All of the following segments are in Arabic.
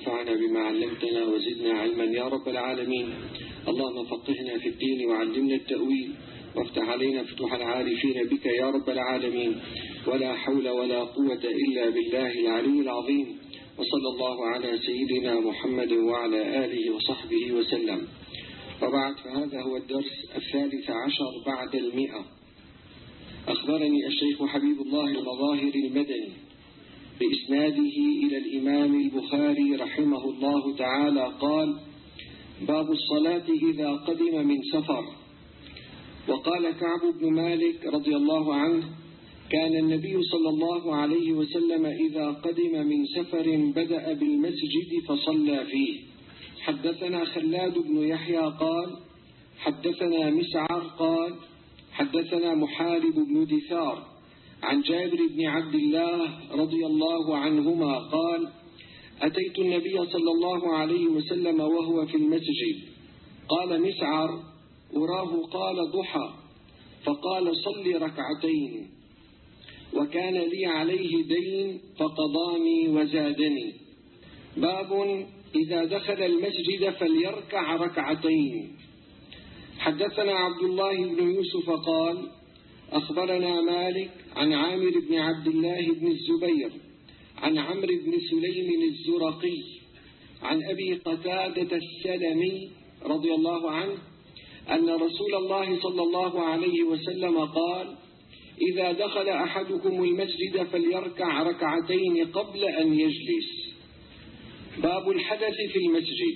وانفعنا بما علمتنا وزدنا علما يا رب العالمين. اللهم فقهنا في الدين وعلمنا التأويل وافتح علينا فتوح العارفين بك يا رب العالمين. ولا حول ولا قوة إلا بالله العلي العظيم. وصلى الله على سيدنا محمد وعلى آله وصحبه وسلم. وبعد، فهذا هو الدرس 13 بعد 100. أخبرني الشيخ حبيب الله المظاهر المدني بإسناده إلى الإمام البخاري رحمه الله تعالى قال: باب الصلاة إذا قدم من سفر. وقال كعب بن مالك رضي الله عنه: كان النبي صلى الله عليه وسلم إذا قدم من سفر بدأ بالمسجد فصلى فيه. حدثنا خلاد بن يحيى قال: حدثنا مسعر قال: حدثنا محارب بن دثار عن جابر بن عبد الله رضي الله عنهما قال: أتيت النبي صلى الله عليه وسلم وهو في المسجد. قال مسعر: أراه قال ضحى، فقال: صل ركعتين، وكان لي عليه دين فقضاني وزادني. باب إذا دخل المسجد فليركع ركعتين. حدثنا عبد الله بن يوسف قال: أخبرنا مالك عن عامر بن عبد الله بن الزبير عن عمرو بن سليم الزرقي عن أبي قتادة السلمي رضي الله عنه أن رسول الله صلى الله عليه وسلم قال: إذا دخل أحدكم المسجد فليركع ركعتين قبل أن يجلس. باب الحدث في المسجد.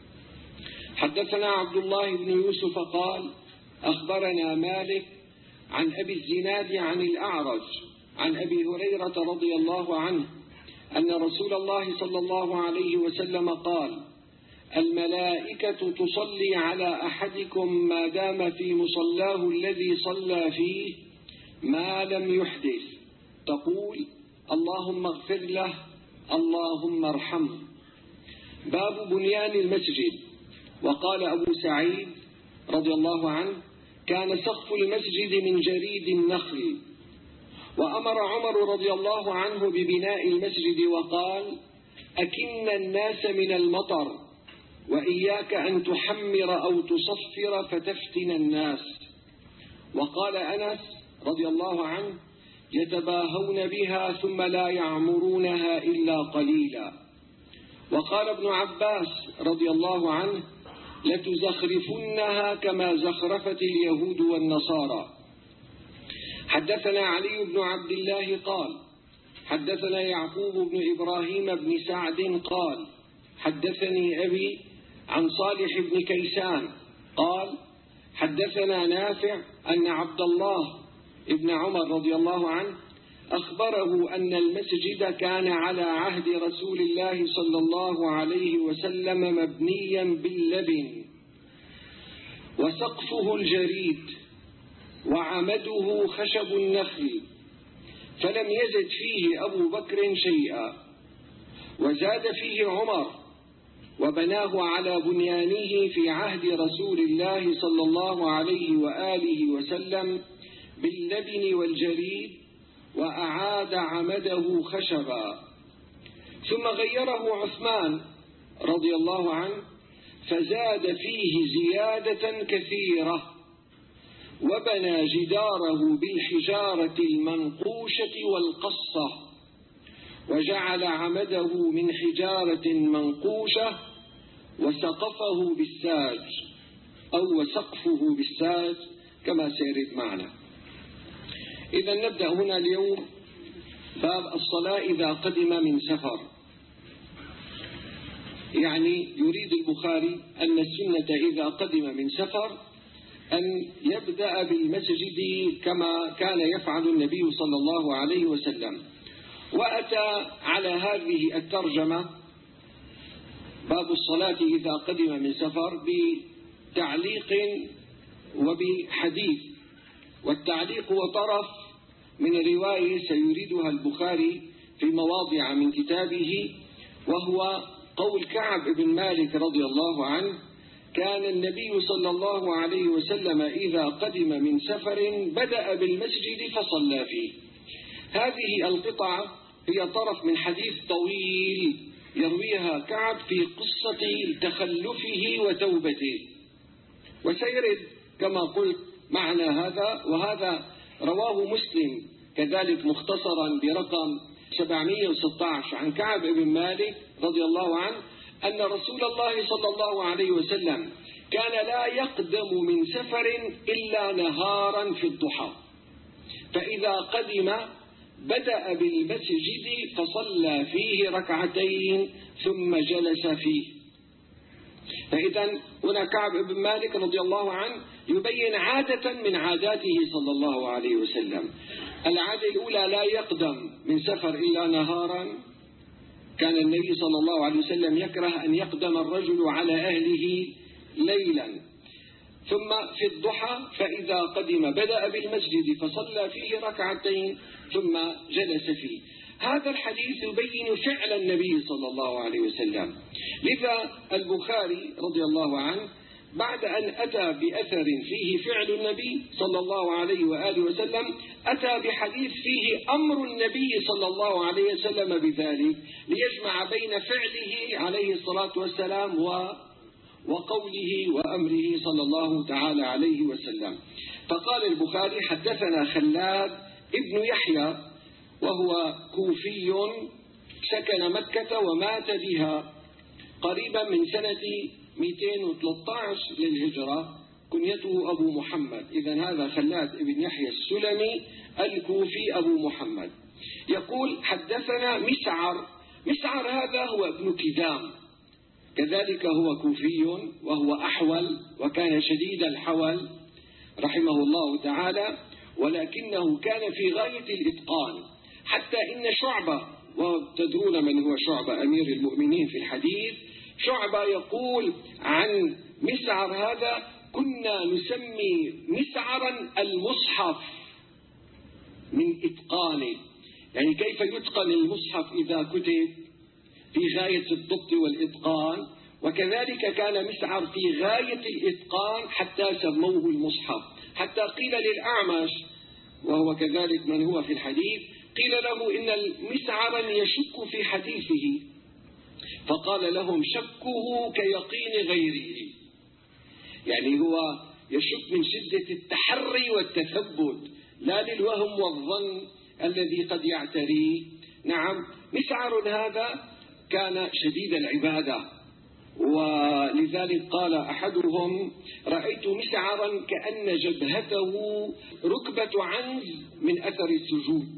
حدثنا عبد الله بن يوسف قال: أخبرنا مالك عن أبي الزناد عن الأعرج عن أبي هريرة رضي الله عنه أن رسول الله صلى الله عليه وسلم قال: الملائكة تصلي على أحدكم ما دام في مصلاه الذي صلى فيه ما لم يحدث، تقول: اللهم اغفر له، اللهم ارحمه. باب بنيان المسجد. وقال أبو سعيد رضي الله عنه: كان سقف المسجد من جريد النخل. وأمر عمر رضي الله عنه ببناء المسجد وقال: أكن الناس من المطر، وإياك أن تحمر أو تصفر فتفتن الناس. وقال أنس رضي الله عنه: يتباهون بها ثم لا يعمرونها إلا قليلا. وقال ابن عباس رضي الله عنه: لتزخرفنها كما زخرفت اليهود والنصارى. حدثنا علي بن عبد الله قال: حدثنا يعقوب بن إبراهيم بن سعد قال: حدثني أبي عن صالح بن كيسان قال: حدثنا نافع أن عبد الله ابن عمر رضي الله عنه أخبره أن المسجد كان على عهد رسول الله صلى الله عليه وسلم مبنيا باللبن، وسقفه الجريد، وعمده خشب النخل، فلم يزد فيه أبو بكر شيئا، وزاد فيه عمر، وبناه على بنيانه في عهد رسول الله صلى الله عليه وآله وسلم باللبن والجريد، وأعاد عمده خشبا. ثم غيره عثمان رضي الله عنه فزاد فيه زيادة كثيرة، وبنى جداره بالحجارة المنقوشة والقصة، وجعل عمده من حجارة منقوشة، وسقفه بالساج أو وسقفه بالساج كما سيرد معنا. إذا نبدأ هنا اليوم باب الصلاة إذا قدم من سفر. يعني يريد البخاري أن السنة إذا قدم من سفر أن يبدأ بالمسجد كما كان يفعل النبي صلى الله عليه وسلم. وأتى على هذه الترجمة باب الصلاة إذا قدم من سفر بتعليق وبحديث. والتعليق هو طرف من رواية سيريدها البخاري في مواضع من كتابه، وهو قول كعب بن مالك رضي الله عنه: كان النبي صلى الله عليه وسلم إذا قدم من سفر بدأ بالمسجد فصلى فيه. هذه القطعة هي طرف من حديث طويل يرويها كعب في قصة تخلفه وتوبته، وسيرد كما قلت معنى هذا. وهذا رواه مسلم كذلك مختصرا برقم 716 عن كعب بن مالك رضي الله عنه أن رسول الله صلى الله عليه وسلم كان لا يقدم من سفر إلا نهارا في الضحى، فإذا قدم بدأ بالمسجد فصلى فيه ركعتين ثم جلس فيه. فإذا هنا كعب بن مالك رضي الله عنه يبين عادة من عاداته صلى الله عليه وسلم. العادة الأولى لا يقدم من سفر إلا نهارا. كان النبي صلى الله عليه وسلم يكره أن يقدم الرجل على أهله ليلا. ثم في الضحى فإذا قدم بدأ بالمسجد فصلى فيه ركعتين ثم جلس فيه. هذا الحديث يبين فعل النبي صلى الله عليه وسلم. لذا البخاري رضي الله عنه بعد أن أتى بأثر فيه فعل النبي صلى الله عليه وآله وسلم أتى بحديث فيه أمر النبي صلى الله عليه وسلم بذلك، ليجمع بين فعله عليه الصلاة والسلام وقوله وأمره صلى الله تعالى عليه وسلم. فقال البخاري: حدثنا خلاد ابن يحيى وهو كوفي سكن مكة ومات بها قريبا من سنة 213 للهجرة، كنيته أبو محمد. إذن هذا خلاد ابن يحيى السلمي الكوفي أبو محمد. يقول: حدثنا مسعر. مسعر هذا هو ابن كدام، كذلك هو كوفي وهو أحول وكان شديد الحول رحمه الله تعالى، ولكنه كان في غاية الإتقان، حتى إن شعبة، وتدرون من هو شعبة أمير المؤمنين في الحديث، شعبة يقول عن مسعر هذا: كنا نسمي مسعرا المصحف من إتقانه، يعني كيف يتقن المصحف إذا كتب في غاية الضبط والإتقان، وكذلك كان مسعر في غاية الإتقان حتى سموه المصحف. حتى قيل للأعمش وهو كذلك من هو في الحديث، قيل له إن مسعرا يشك في حديثه، فقال لهم: شكه كيقين غيره، يعني هو يشك من شدة التحري والتثبت لا للوهم والظن الذي قد يعتريه. نعم، مسعر هذا كان شديد العبادة، ولذلك قال أحدهم: رأيت مسعرا كأن جبهته ركبة عنز من أثر السجود.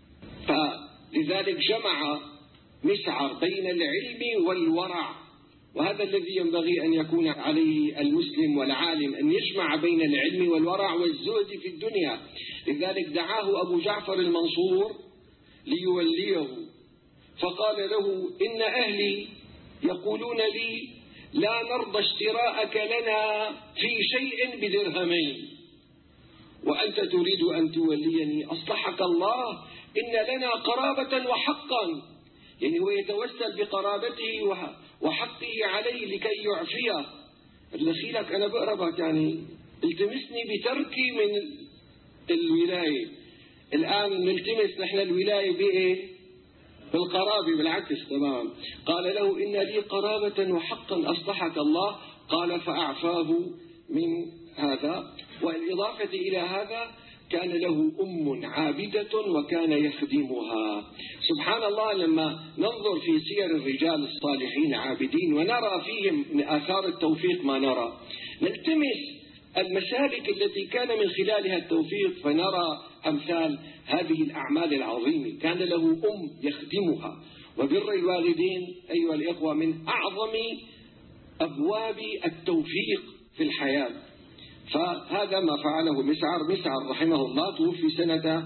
فلذلك جمع مسعر بين العلم والورع، وهذا الذي ينبغي أن يكون عليه المسلم والعالم، أن يجمع بين العلم والورع والزهد في الدنيا. لذلك دعاه أبو جعفر المنصور ليوليه، فقال له: إن أهلي يقولون لي لا نرضى اشتراءك لنا في شيء بدرهمين، وأنت تريد أن توليني، أصلحك الله، إن لنا قرابة وحقا، يعني هو يتوسل بقرابته وحقه عليه لكي يعفيه. الدخيلك أنا بقربك، يعني التمسني بتركي من الولاية. الآن نلتمس نحن الولاية بإيه؟ بالقرابة، بالعكس تمام. قال له: إن لي قرابة وحقا أصلحك الله. قال: فأعفاه من هذا. والإضافة إلى هذا كان له أم عابدة وكان يخدمها. سبحان الله، لما ننظر في سير الرجال الصالحين العابدين ونرى فيهم من آثار التوفيق ما نرى، نلتمس المسالك التي كان من خلالها التوفيق فنرى أمثال هذه الأعمال العظيمة. كان له أم يخدمها. وبر الوالدين أيها الإخوة من أعظم أبواب التوفيق في الحياة. فهذا ما فعله مسعر رحمه الله، توفي سنة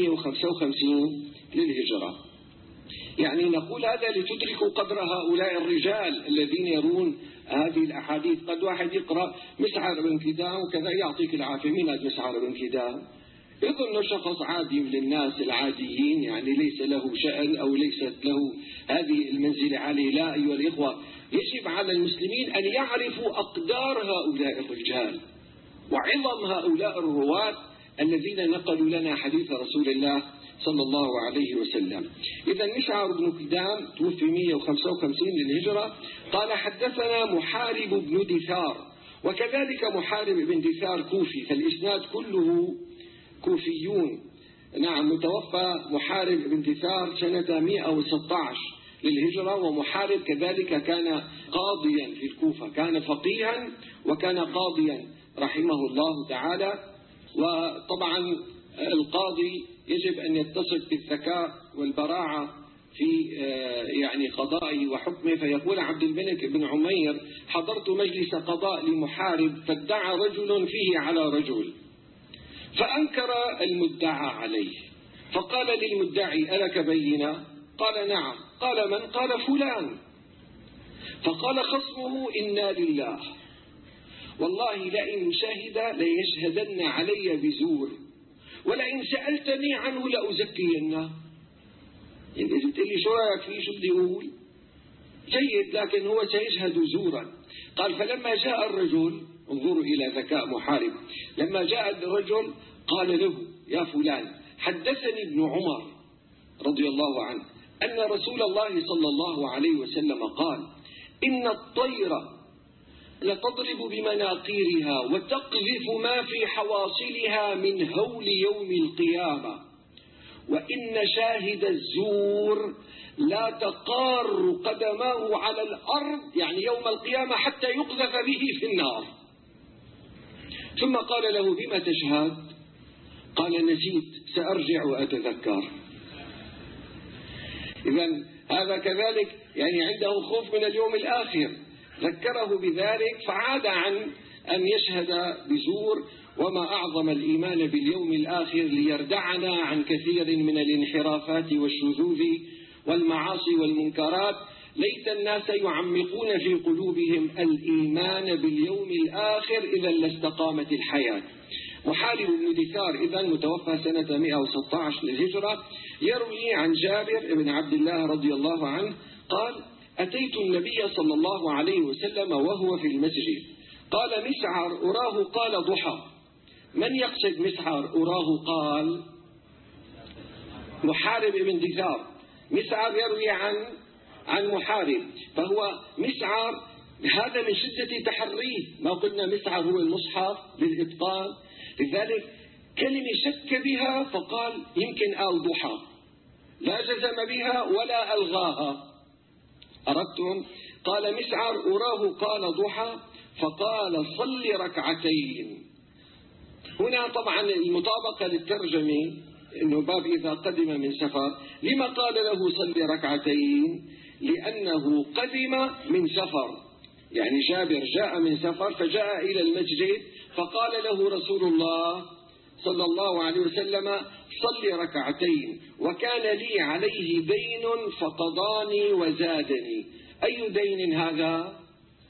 155 للهجرة. يعني نقول هذا لتدركوا قدر هؤلاء الرجال الذين يرون هذه الأحاديث. قد واحد يقرأ مسعر بن كدام وكذا يعطيك العافية، مين هذا مسعر بن كدام؟ يظن شخص عادي من الناس العاديين، يعني ليس له شأن أو ليست له هذه المنزلة عليه. لا أيها الإخوة، يجب على المسلمين أن يعرفوا أقدار هؤلاء الرجال وعظم هؤلاء الرواة الذين نقلوا لنا حديث رسول الله صلى الله عليه وسلم. إذا مسعر بن كدام توفي 155 للهجرة. قال حدثنا محارب بن دثار، وكذلك محارب بن دثار كوفي، فالإسناد كله كوفيون. نعم، متوفى محارب بن دثار سنة 116 للهجرة، ومحارب كذلك كان قاضيا في الكوفة، كان فقيها وكان قاضيا رحمه الله تعالى. وطبعا القاضي يجب أن يتصف بالذكاء والبراعة في يعني قضائه وحكمه. فيقول عبد الملك بن عمير: حضرت مجلس قضاء لمحارب فادعى رجل فيه على رجل، فأنكر المدعى عليه، فقال للمدعي: ألك بينة؟ قال: نعم. قال: من؟ قال: فلان. فقال خصمه: إنا لله، والله لئن شهد ليشهدن علي بزور، ولئن سألتني عنه لأزكينه. يعني إذا قلت لي شو رأيك فيه، شو بدي يقول؟ جيد، لكن هو سيشهد زورا. قال: فلما جاء الرجل، انظروا إلى ذكاء محارب، لما جاء الرجل قال له: يا فلان، حدثني ابن عمر رضي الله عنه أن رسول الله صلى الله عليه وسلم قال: إن الطير لتضرب بمناقيرها وتقذف ما في حواصلها من هول يوم القيامة، وإن شاهد الزور لا تقار قدماه على الأرض، يعني يوم القيامة، حتى يقذف به في النار. ثم قال له: بما تشهد؟ قال: نسيت، سأرجع وأتذكر. إذن هذا كذلك يعني عنده خوف من اليوم الآخر، ذكره بذلك فعاد عن أن يشهد بزور. وما أعظم الإيمان باليوم الآخر ليردعنا عن كثير من الانحرافات والشذوذ والمعاصي والمنكرات. ليت الناس يعمقون في قلوبهم الإيمان باليوم الآخر، إذا لاستقامت الحياة. محارب بن دثار إذا متوفى سنة 116 للهجرة، يروي عن جابر بن عبد الله رضي الله عنه قال: أتيت النبي صلى الله عليه وسلم وهو في المسجد، قال: مسعر أراه؟ قال: ضحى. من يقصد مسعر أراه؟ قال: محارب بن دثار. مسعر يروي عن محارب، فهو مسعر هذا من شدة تحريه. ما قلنا مسعر هو المصحف للإتقان، لذلك كلمة شك بها فقال يمكن آل ضحى، لا جزم بها ولا ألغاها. أردتم؟ قال مسعر أراه قال ضحى، فقال: صل ركعتين. هنا طبعا المطابقة للترجمة، إنه باب إذا قدم من سفر. لما قال له صل ركعتين؟ لأنه قدم من سفر، يعني جابر جاء من سفر فجاء إلى المسجد، فقال له رسول الله صلى الله عليه وسلم: صل ركعتين، وكان لي عليه دين فقضاني وزادني. أي دين هذا؟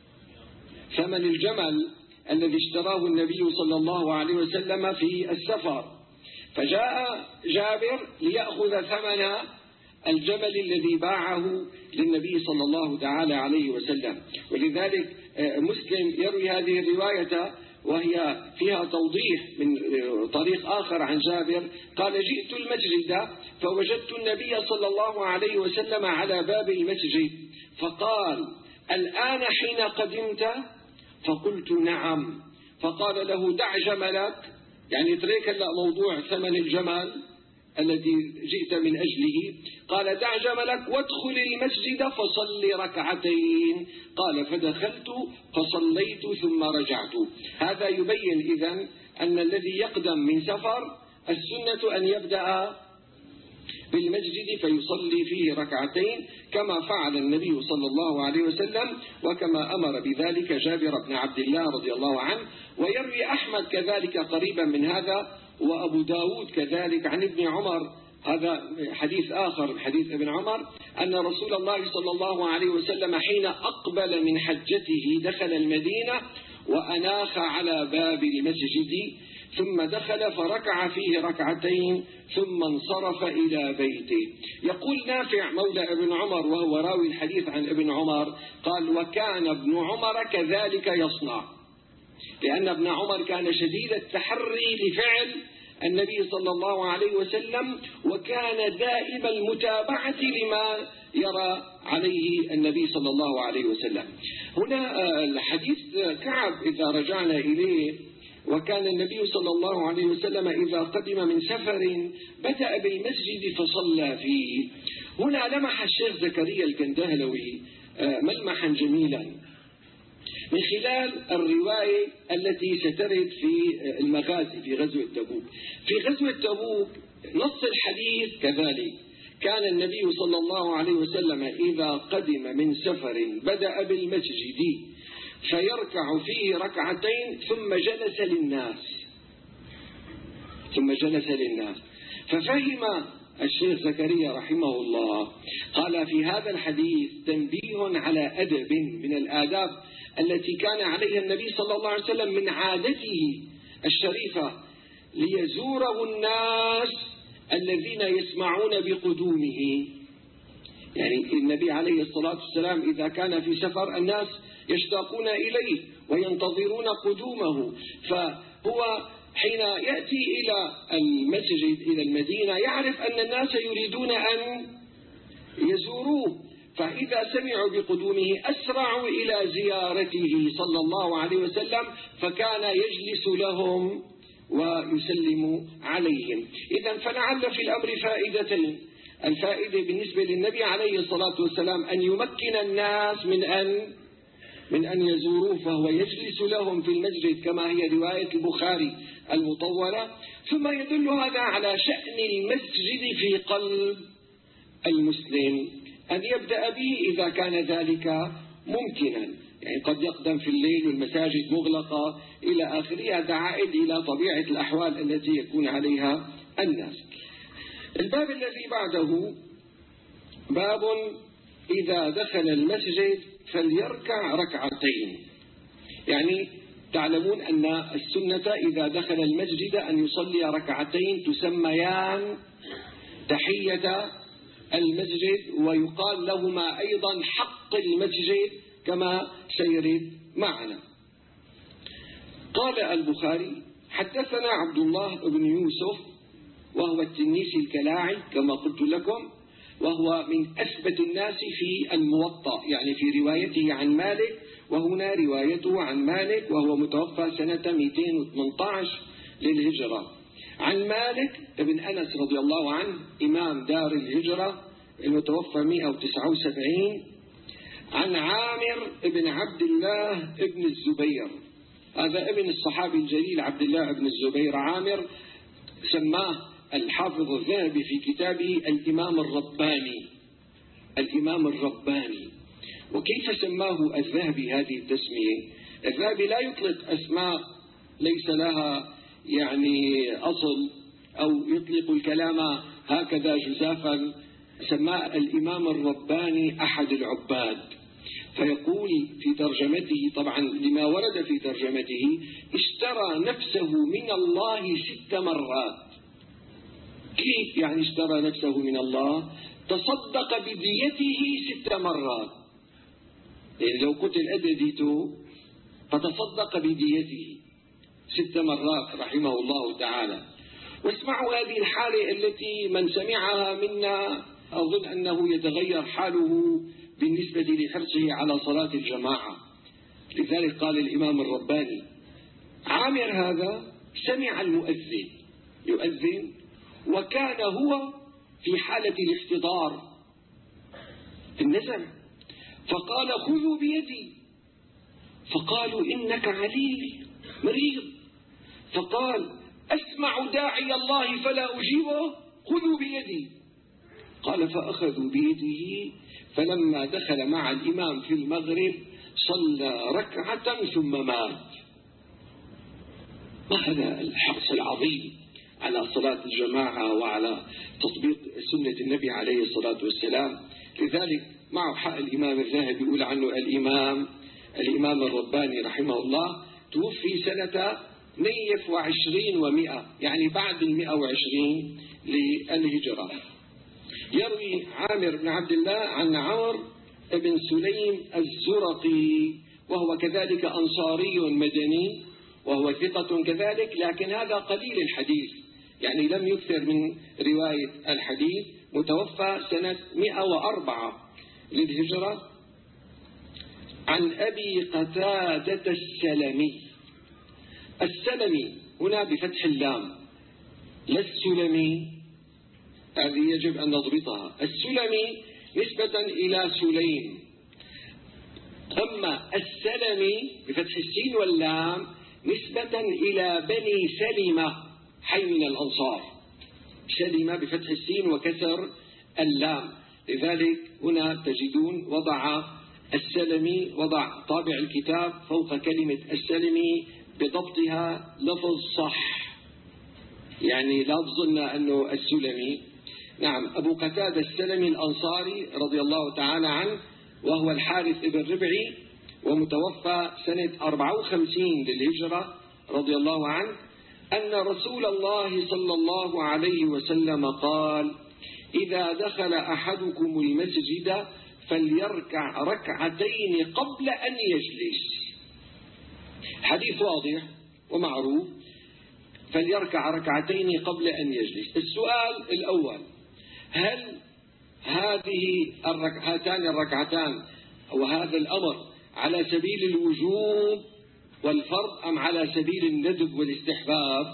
ثمن الجمل الذي اشتراه النبي صلى الله عليه وسلم في السفر، فجاء جابر ليأخذ ثمن الجمل الذي باعه للنبي صلى الله تعالى عليه وسلم. ولذلك مسلم يروي هذه الرواية وهي فيها توضيح من طريق آخر عن جابر قال: جئت المسجد فوجدت النبي صلى الله عليه وسلم على باب المسجد، فقال: الآن حين قدمت؟ فقلت: نعم. فقال له: دع جملك، يعني اترك هلا موضوع ثمن الجمل الذي جئت من أجله. قال: دع جملك وادخل المسجد فصل ركعتين. قال: فدخلت فصليت ثم رجعت. هذا يبين إذن أن الذي يقدم من سفر السنة أن يبدأ بالمسجد فيصلي فيه ركعتين، كما فعل النبي صلى الله عليه وسلم، وكما أمر بذلك جابر بن عبد الله رضي الله عنه. ويروي أحمد كذلك قريبا من هذا، وأبو داود كذلك عن ابن عمر، هذا حديث آخر حديث ابن عمر، أن رسول الله صلى الله عليه وسلم حين أقبل من حجته دخل المدينة وأناخ على باب المسجد، ثم دخل فركع فيه ركعتين ثم انصرف إلى بيته. يقول نافع مولى ابن عمر وهو راوي الحديث عن ابن عمر قال: وكان ابن عمر كذلك يصنع، لأن ابن عمر كان شديد التحري لفعل النبي صلى الله عليه وسلم، وكان دائم المتابعة لما يرى عليه النبي صلى الله عليه وسلم. هنا الحديث كعب إذا رجعنا إليه، وكان النبي صلى الله عليه وسلم إذا قدم من سفر بدأ بالمسجد فصلى فيه. هنا لمح الشيخ زكريا الكندهلوي ملمحا جميلا من خلال الرواية التي سترد في المغازي في غزوة تبوك. في غزوة تبوك نص الحديث كذلك، كان النبي صلى الله عليه وسلم إذا قدم من سفر بدأ بالمسجد فيركع فيه ركعتين ثم جلس للناس. ففهم الشيخ زكريا رحمه الله قال في هذا الحديث تنبيه على أدب من الآداب التي كان عليها النبي صلى الله عليه وسلم من عادته الشريفة ليزوره الناس الذين يسمعون بقدومه. يعني النبي عليه الصلاة والسلام إذا كان في سفر الناس يشتاقون إليه وينتظرون قدومه، فهو حين يأتي إلى المسجد إلى المدينة يعرف أن الناس يريدون أن يزوروه، فإذا سمعوا بقدومه أسرعوا إلى زيارته صلى الله عليه وسلم، فكان يجلس لهم ويسلم عليهم. إذن فلعل في الأمر فائدتين. الفائدة بالنسبة للنبي عليه الصلاة والسلام أن يمكن الناس من أن يزوروه، فهو يجلس لهم في المسجد كما هي رواية البخاري المطولة. ثم يدل هذا على شأن المسجد في قلب المسلم، أن يبدأ به إذا كان ذلك ممكنا. يعني قد يقدم في الليل والمساجد مغلقة إلى آخره، هذا عائد إلى طبيعة الأحوال التي يكون عليها الناس. الباب الذي بعده باب إذا دخل المسجد فليركع ركعتين. يعني تعلمون أن السنة إذا دخل المسجد أن يصلي ركعتين تسميان تحية المسجد، ويقال لهما أيضا حق المسجد كما سيرد معنا. قال البخاري حدثنا عبد الله بن يوسف وهو التنيسي الكلاعي كما قلت لكم، وهو من أثبت الناس في الموطأ، يعني في روايته عن مالك، وهنا روايته عن مالك وهو متوفى سنة 218 للهجرة. عن مالك ابن أنس رضي الله عنه إمام دار الهجرة المتوفى 179. عن عامر ابن عبد الله ابن الزبير، هذا ابن الصحابي الجليل عبد الله ابن الزبير. عامر سماه الحافظ الذهبي في كتابه الإمام الرباني. وكيف سماه الذهبي هذه التسمية؟ الذهبي لا يطلق أسماء ليس لها يعني أصل أو يطلق الكلام هكذا جزافا. سماه الإمام الرباني أحد العباد، فيقول في ترجمته طبعا لما ورد في ترجمته اشترى نفسه من الله 6 مرات. كيف يعني اشترى نفسه من الله؟ تصدق بديته 6 مرات، يعني لو قتل أدديته فتصدق بديته 6 مرات رحمه الله تعالى. واسمعوا هذه الحالة التي من سمعها منا أظن أنه يتغير حاله بالنسبة لحرصه على صلاة الجماعة. لذلك قال الإمام الرباني عامر هذا سمع المؤذن يؤذن وكان هو في حالة الاحتضار في النزع، فقال خذوا بيدي، فقالوا إنك عليل مريض، فقال أسمع داعي الله فلا أجيبه، خذوا بيدي. قال فأخذوا بيده، فلما دخل مع الإمام في المغرب صلى ركعة ثم مات. ما هذا الحرص العظيم على صلاة الجماعة وعلى تطبيق سنة النبي عليه الصلاة والسلام. لذلك معه حق الإمام الذهبي يقول عنه الإمام الرباني رحمه الله توفي سنة 120 و100، يعني بعد 120 للهجرة. يروي عامر بن عبد الله عن عمرو بن سليم الزرقي وهو كذلك أنصاري مدني وهو ثقة كذلك، لكن هذا قليل الحديث، يعني لم يكثر من رواية الحديث، متوفى سنة 104 للهجرة، عن أبي قتادة السلمي. السلمي هنا بفتح اللام، لا السلمي، هذه يجب أن نضبطها. السلمي نسبة إلى سليم، أما السلمي بفتح السين واللام نسبة إلى بني سلمة، حي من الأنصار. سلمة بفتح السين وكسر اللام، لذلك هنا تجدون وضع السلمي، وضع طابع الكتاب فوق كلمة السلمي بضبطها لفظ صح، يعني لا تظن أنه السلمي. نعم، أبو قتادة السلمي الأنصاري رضي الله تعالى عنه، وهو الحارث بن ربعي، ومتوفى سنة 54 للهجرة رضي الله عنه، أن رسول الله صلى الله عليه وسلم قال: إذا دخل أحدكم المسجد فليركع ركعتين قبل أن يجلس. حديث واضح ومعروف، فليركع ركعتين قبل أن يجلس. السؤال الأول: هل هاتان الركعتان وهذا الأمر على سبيل الوجوب والفرض أم على سبيل الندب والاستحباب؟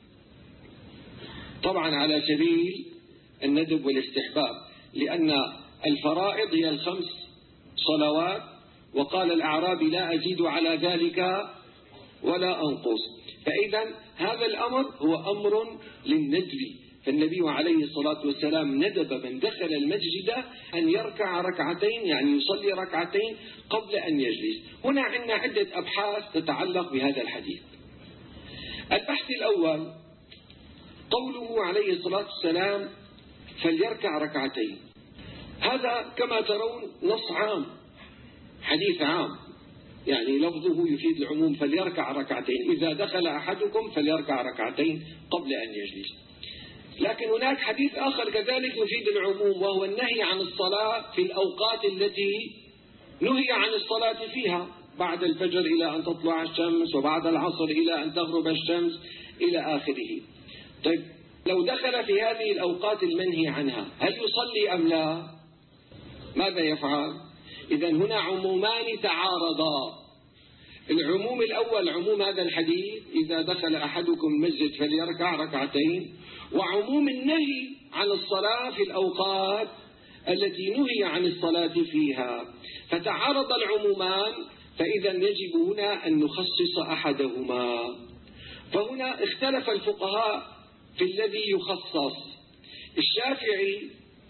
طبعا على سبيل الندب والاستحباب، لأن الفرائض هي ال5 صلوات، وقال الأعرابي: لا أزيد على ذلك ولا أنقص. فإذا هذا الأمر هو أمر للندب، فالنبي عليه الصلاة والسلام ندب من دخل المسجد أن يركع ركعتين، يعني يصلي ركعتين قبل أن يجلس. هنا عندنا عدة أبحاث تتعلق بهذا الحديث. البحث الأول: قوله عليه الصلاة والسلام فليركع ركعتين، هذا كما ترون نص عام، حديث عام، يعني لفظه يفيد العموم، فليركع ركعتين، إذا دخل أحدكم فليركع ركعتين قبل أن يجلس. لكن هناك حديث آخر كذلك يفيد العموم، وهو النهي عن الصلاة في الأوقات التي نهي عن الصلاة فيها، بعد الفجر إلى أن تطلع الشمس، وبعد العصر إلى أن تغرب الشمس، إلى آخره. طيب، لو دخل في هذه الأوقات المنهي عنها، هل يصلي أم لا؟ ماذا يفعل؟ إذن هنا عمومان تعارضا. العموم الأول عموم هذا الحديث: إذا دخل أحدكم المسجد فليركع ركعتين، وعموم النهي عن الصلاة في الأوقات التي نهي عن الصلاة فيها، فتعارض العمومان، فإذا يجب هنا أن نخصص أحدهما. فهنا اختلف الفقهاء في الذي يخصص. الشافعي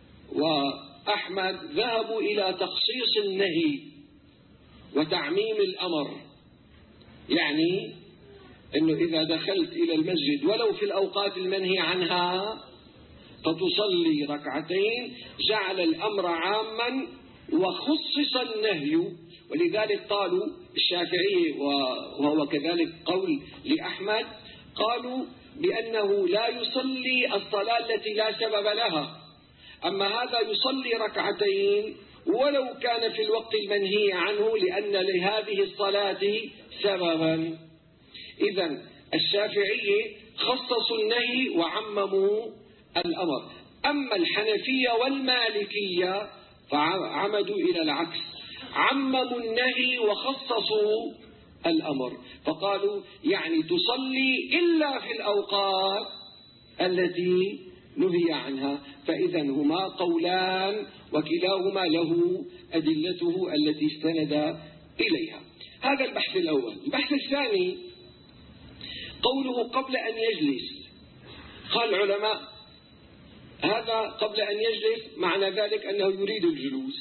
وأحمد ذهبوا إلى تخصيص النهي وتعميم الأمر، يعني أنه إذا دخلت إلى المسجد ولو في الأوقات المنهي عنها فتصلي ركعتين، جعل الأمر عاما وخصص النهي. ولذلك قالوا الشافعي، وهو كذلك قول لأحمد، قالوا بأنه لا يصلي الصلاة التي لا سبب لها، أما هذا يصلي ركعتين ولو كان في الوقت المنهي عنه، لأن لهذه الصلاة سببا. إذن الشافعي خصصوا النهي وعمموا الأمر. أما الحنفية والمالكية فعمدوا إلى العكس، عمموا النهي وخصصوا الأمر، فقالوا يعني تصلي إلا في الأوقات التي نهي عنها. فإذا هما قولان وكلاهما له أدلته التي استند إليها. هذا البحث الأول. البحث الثاني: قوله قبل أن يجلس. قال العلماء هذا قبل أن يجلس معنى ذلك أنه يريد الجلوس،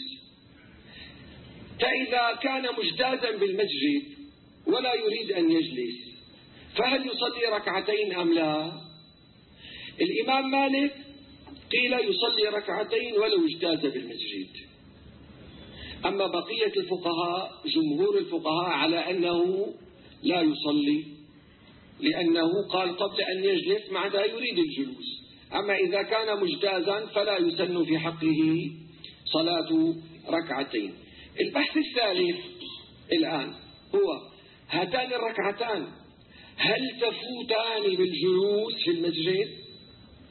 فإذا كان مجتازا بالمسجد ولا يريد أن يجلس فهل يصلي ركعتين أم لا؟ الإمام مالك قيل يصلي ركعتين ولو اجتاز بالمسجد، أما بقية الفقهاء جمهور الفقهاء على أنه لا يصلي، لأنه قال قبل أن يجلس معناه يريد الجلوس، أما إذا كان مجتازا فلا يسن في حقه صلاة ركعتين. البحث الثالث الآن هو: هاتان الركعتان هل تفوتان بالجلوس في المسجد؟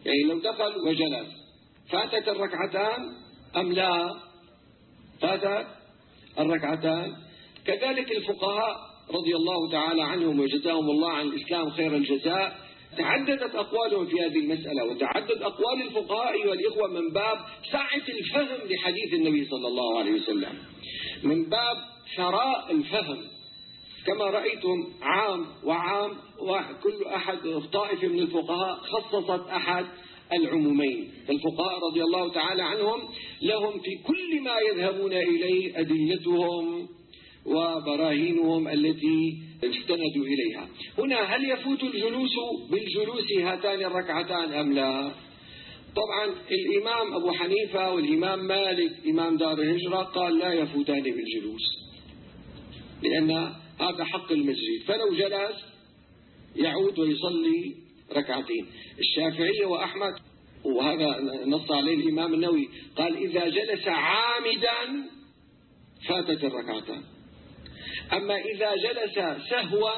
يعني لو دخل وجلس فاتت الركعتان أم لا؟ فاتت الركعتان. كذلك الفقهاء رضي الله تعالى عنهم وجزاهم الله عن الإسلام خير الجزاء تعددت أقوالهم في هذه المسألة، وتعدد أقوال الفقهاء والإخوة من باب سعة الفهم لحديث النبي صلى الله عليه وسلم، من باب ثراء الفهم. كما رأيتم عام وعام، وكل أحد طائفة من الفقهاء خصصت أحد العمومين. فالفقهاء رضي الله تعالى عنهم لهم في كل ما يذهبون إليه أدلتهم وبراهينهم التي استندوا إليها. هنا هل يفوت الجلوس بالجلوس هاتان الركعتان أم لا؟ طبعا الإمام أبو حنيفة والإمام مالك إمام دار الهجرة قال لا يفوتان بالجلوس، لأن هذا حق المسجد، فلو جلس يعود ويصلي ركعتين. الشافعية وأحمد، وهذا نص عليه الإمام النووي، قال إذا جلس عامدا فاتت الركعتان، أما إذا جلس سهوا،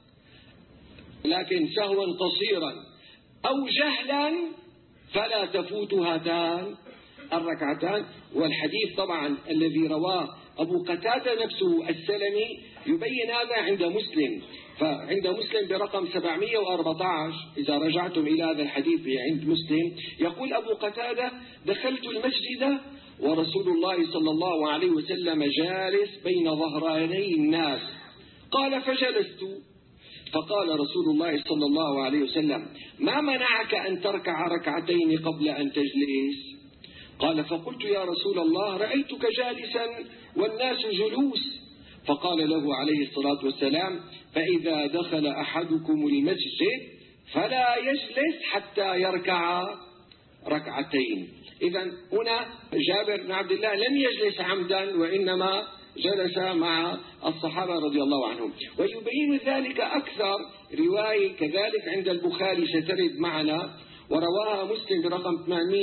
لكن سهوا قصيرا أو جهلا، فلا تفوت هاتان الركعتان. والحديث طبعا الذي رواه أبو قتادة نفسه السلمي يبين هذا عند مسلم، فعند مسلم برقم 714 إذا رجعتم إلى هذا الحديث عند مسلم، يقول أبو قتادة دخلت المسجد ورسول الله صلى الله عليه وسلم جالس بين ظهراني الناس، قال فجلست، فقال رسول الله صلى الله عليه وسلم ما منعك أن تركع ركعتين قبل أن تجلس؟ قال فقلت يا رسول الله رأيتك جالسا والناس جلوس، فقال له عليه الصلاة والسلام فإذا دخل أحدكم المسجد فلا يجلس حتى يركع ركعتين. إذا هنا جابر بن عبد الله لم يجلس عمدا، وإنما جلس مع الصحابة رضي الله عنهم. ويبين ذلك أكثر رواية كذلك عند البخاري سترد معنا، ورواها مسلم برقم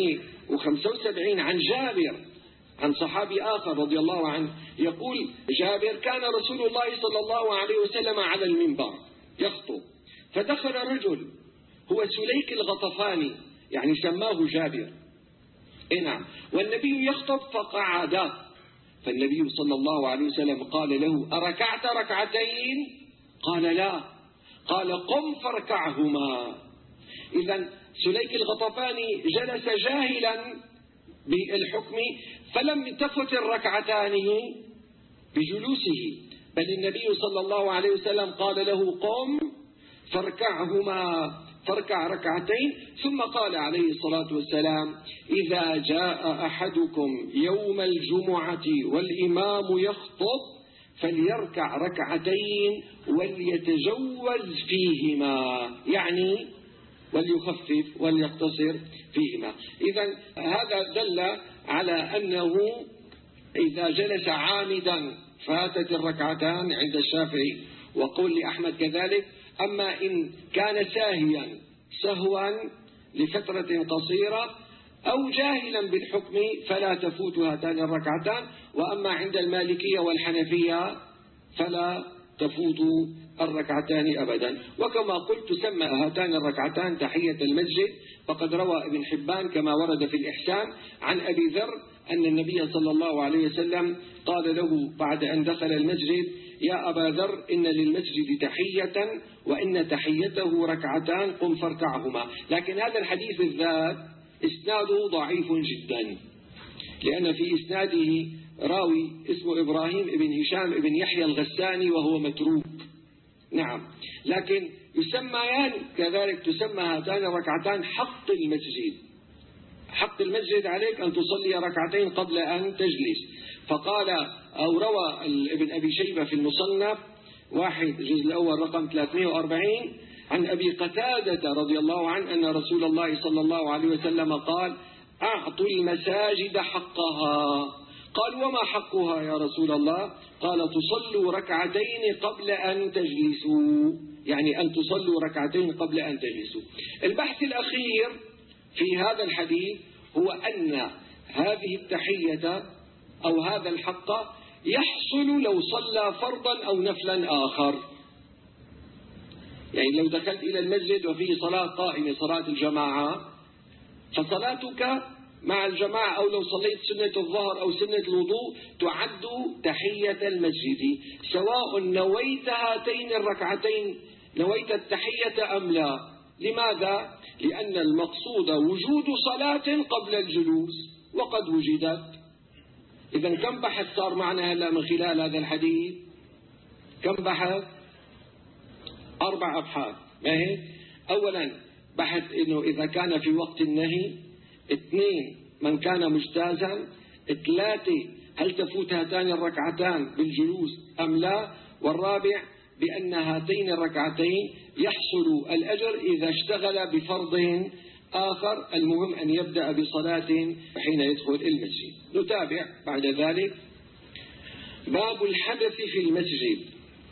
875 عن جابر عن صحابي آخر رضي الله عنه، يقول جابر كان رسول الله صلى الله عليه وسلم على المنبر يخطب، فدخل رجل هو سليك الغطفاني، يعني سماه جابر، نعم، والنبي يخطب فقعد، فالنبي صلى الله عليه وسلم قال له أركعت ركعتين؟ قال لا، قال قم فاركعهما. إذا سليك الغطفاني جلس جاهلا بالحكم فلم تفت الركعتان بجلوسه، بل النبي صلى الله عليه وسلم قال له قم فاركعهما، فاركع ركعتين، ثم قال عليه الصلاة والسلام إذا جاء أحدكم يوم الجمعة والإمام يخطب فليركع ركعتين وليتجوز فيهما، يعني وليخفف وليقتصر فيهما. إذا هذا دل على أنه إذا جلس عامدا فاتت الركعتان عند الشافعي، وقول لأحمد كذلك. أما إن كان ساهيا سهوا لفترة قصيرة أو جاهلا بالحكم فلا تفوت هاتان الركعتان. وأما عند المالكية والحنفية فلا تفوت الركعتان أبدا. وكما قلت تسمى هاتان الركعتان تحية المسجد، فقد روى ابن حبان كما ورد في الإحسان عن أبي ذر أن النبي صلى الله عليه وسلم قال له بعد أن دخل المسجد يا أبا ذر إن للمسجد تحية وإن تحيته ركعتان قم فاركعهما. لكن هذا الحديث الذات إسناده ضعيف جدا، لأن في إسناده راوي اسمه إبراهيم بن هشام بن يحيى الغساني وهو متروك، نعم، لكن يسميان كذلك، تسمى هاتان الركعتان حق المسجد. حق المسجد عليك أن تصلي ركعتين قبل أن تجلس. فقال أو روى ابن أبي شيبة في المصنف 1 الجزء الأول رقم 340 عن أبي قتادة رضي الله عنه أن رسول الله صلى الله عليه وسلم قال أعطوا المساجد حقها. قال وما حقها يا رسول الله؟ قال تصلوا ركعتين قبل أن تجلسوا، يعني أن تصلوا ركعتين قبل أن تجلسوا. البحث الأخير في هذا الحديث هو أن هذه التحية أو هذا الحق يحصل لو صلى فرضا أو نفلا آخر. يعني لو دخلت إلى المسجد وفيه صلاة قائمة صلاة الجماعة فصلاتك مع الجماعة أو لو صليت سنة الظهر أو سنة الوضوء تعد تحية المسجد، سواء نويت هاتين الركعتين، نويت التحية أم لا. لماذا؟ لأن المقصود وجود صلاة قبل الجلوس وقد وجدت. إذن كم بحث صار معنا هلا من خلال هذا الحديث؟ كم بحث؟ 4 أبحاث، ما هيك؟ أولا بحث إنه إذا كان في وقت النهي، 2 من كان مجتازا، 3 هل تفوت هاتان الركعتان بالجلوس أم لا، والرابع بأن هاتين الركعتين يحصل الأجر إذا اشتغل بفرض آخر، المهم أن يبدأ بصلاة حين يدخل المسجد. نتابع بعد ذلك. باب الحدث في المسجد.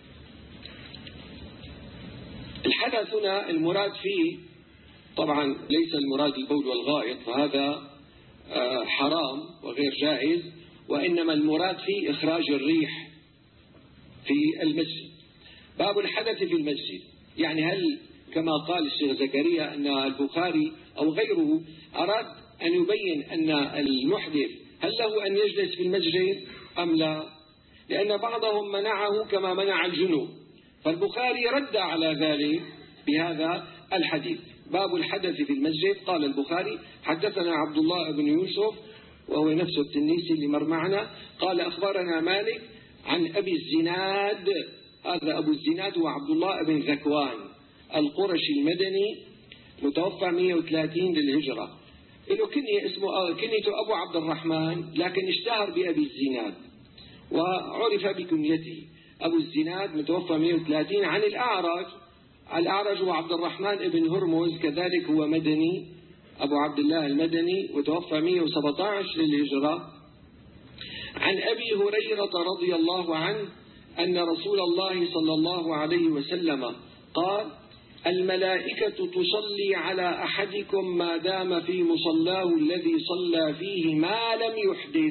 الحدث هنا المراد فيه طبعا ليس المراد البول والغائط، فهذا حرام وغير جائز، وإنما المراد فيه إخراج الريح في المسجد. باب الحدث في المسجد، يعني هل كما قال الشيخ زكريا أن البخاري أو غيره أراد أن يبين أن المحدث هل له أن يجلس في المسجد أم لا؟ لأن بعضهم منعه كما منع الجنوب، فالبخاري رد على ذلك بهذا الحديث. باب الحدث في المسجد. قال البخاري: حدثنا عبد الله بن يوسف وهو نفسه التنيسي اللي مر معنا، قال أخبرنا مالك عن أبي الزناد. هذا أبو الزناد هو عبد الله بن ذكوان القرشي المدني، متوفى 130 للهجرة. له كنية اسمه كنيته أبو عبد الرحمن، لكن اشتهر بأبي الزناد وعرف بكنيته. أبو الزناد متوفى 130 عن الأعرج هو عبد الرحمن بن هرمز، كذلك هو مدني، أبو عبد الله المدني، وتوفى 117 للهجرة. عن أبي هريرة رضي الله عنه أن رسول الله صلى الله عليه وسلم قال: الملائكة تصلي على أحدكم ما دام في مصلاه الذي صلى فيه ما لم يحدث.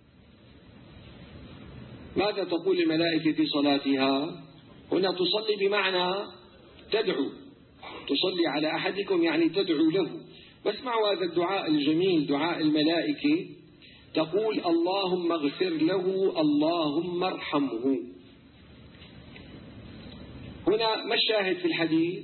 ماذا تقول الملائكة في صلاتها؟ هنا تصلي بمعنى تدعو، تصلي على أحدكم يعني تدعو له. واسمعوا هذا الدعاء الجميل، دعاء الملائكة، تقول: اللهم اغفر له، اللهم ارحمه. هنا ما الشاهد في الحديث؟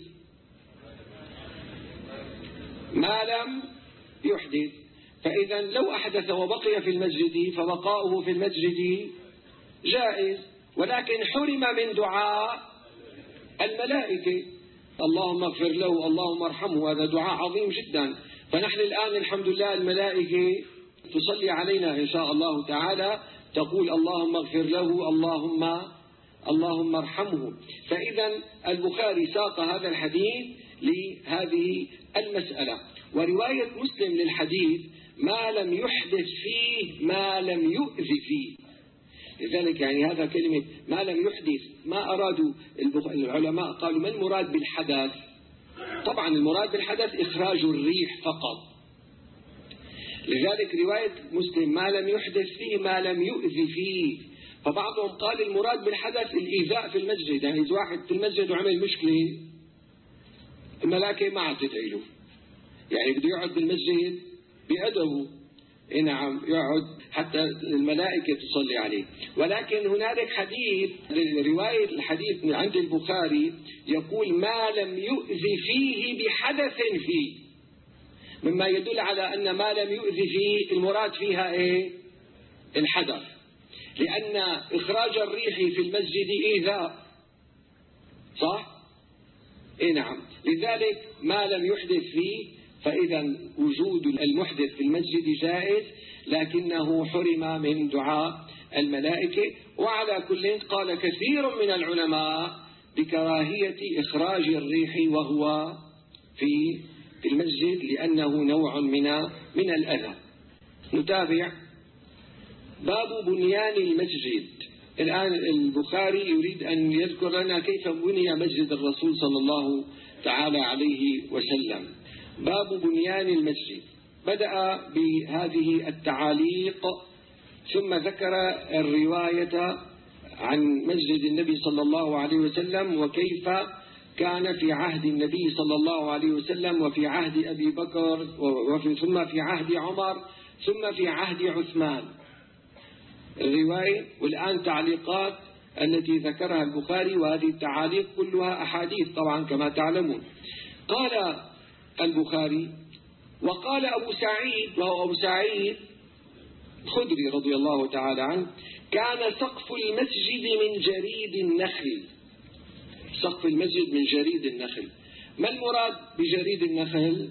ما لم يحدث. فإذا لو أحدث وبقي في المسجد فبقاؤه في المسجد جائز، ولكن حرم من دعاء الملائكة: اللهم اغفر له، اللهم ارحمه. هذا دعاء عظيم جدا. فنحن الآن الحمد لله الملائكة تصلي علينا إن شاء الله تعالى، تقول: اللهم اغفر له، اللهم ارحمه. فإذا البخاري ساق هذا الحديث لهذه المسألة. ورواية مسلم للحديث: ما لم يحدث فيه ما لم يؤذ فيه. لذلك يعني هذا كلمة ما لم يحدث، ما أرادوا العلماء قالوا ما المراد بالحدث؟ طبعا المراد بالحدث إخراج الريح فقط. لذلك رواية مسلم: ما لم يحدث فيه ما لم يؤذ فيه. فبعضهم قال المراد بالحدث الإيذاء في المسجد، يعني إذا واحد في المسجد وعمل مشكلة الملائكة ما عاد تدعي له، يعني بده يقعد بالمسجد بأدبه، نعم يقعد حتى الملائكة تصلي عليه. ولكن هنالك حديث، رواية الحديث عند البخاري يقول: ما لم يؤذ فيه بحدث فيه، مما يدل على أن ما لم يؤذ فيه المراد فيها إيه؟ الحدث، لأن إخراج الريح في المسجد إيذاء، صح؟ نعم. لذلك ما لم يحدث فيه، فإذا وجود المحدث في المسجد جائز، لكنه حرم من دعاء الملائكة. وعلى كل قال كثير من العلماء بكراهية إخراج الريح وهو في المسجد، لأنه نوع من الأذى. نتابع. باب بنيان المسجد. الآن البخاري يريد أن يذكر لنا كيف بني مسجد الرسول صلى الله تعالى عليه وسلم. باب بنيان المسجد. بدأ بهذه التعاليق، ثم ذكر الرواية عن مسجد النبي صلى الله عليه وسلم وكيف كان في عهد النبي صلى الله عليه وسلم وفي عهد أبي بكر ثم في عهد عمر ثم في عهد عثمان. الرواية والآن تعليقات التي ذكرها البخاري، وهذه التعاليق كلها أحاديث طبعا كما تعلمون. قال البخاري: وقال أبو سعيد، وهو أبو سعيد الخدري رضي الله تعالى عنه: كان سقف المسجد من جريد النخل. سقف المسجد من جريد النخل. ما المراد بجريد النخل؟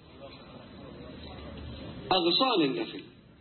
أغصان النخل.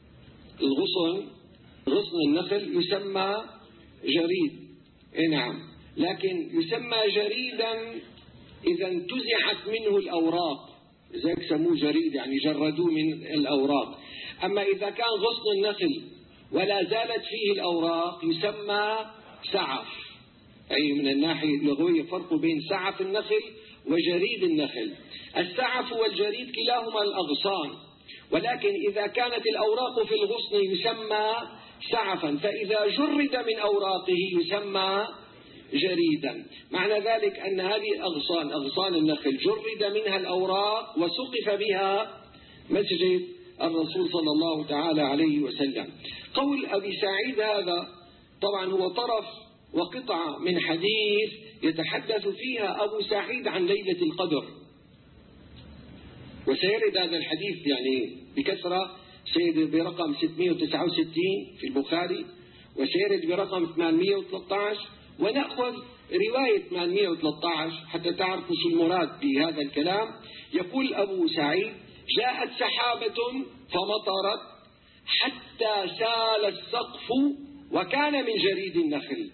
غصن النخل يسمى جريد، نعم، لكن يسمى جريدا إذا انتزعت منه الأوراق، لذلك سموه جريد، يعني جردوه من الأوراق. أما إذا كان غصن النخل ولا زالت فيه الأوراق يسمى سعف. أي من الناحية اللغوية فرق بين سعف النخل وجريد النخل. السعف والجريد كلاهما الأغصان، ولكن إذا كانت الأوراق في الغصن يسمى سعفا، فإذا جرد من أوراقه يسمى جريدا. معنى ذلك أن هذه أغصان النخل جرد منها الأوراق وسقف بها مسجد الرسول صلى الله تعالى عليه وسلم. قول أبي سعيد هذا طبعا هو طرف وقطعة من حديث يتحدث فيها أبو سعيد عن ليلة القدر، وسيرد هذا الحديث يعني بكثرة، سيرد برقم 669 في البخاري، وسيرد برقم 813، ونأخذ رواية 813 حتى تعرفوا شو المراد بهذا الكلام. يقول أبو سعيد: جاءت سحابة فمطرت حتى سال السقف وكان من جريد النخل،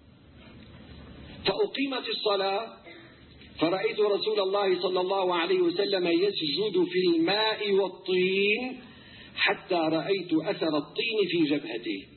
فأقيمت الصلاة فرأيت رسول الله صلى الله عليه وسلم يسجد في الماء والطين حتى رأيت أثر الطين في جبهته.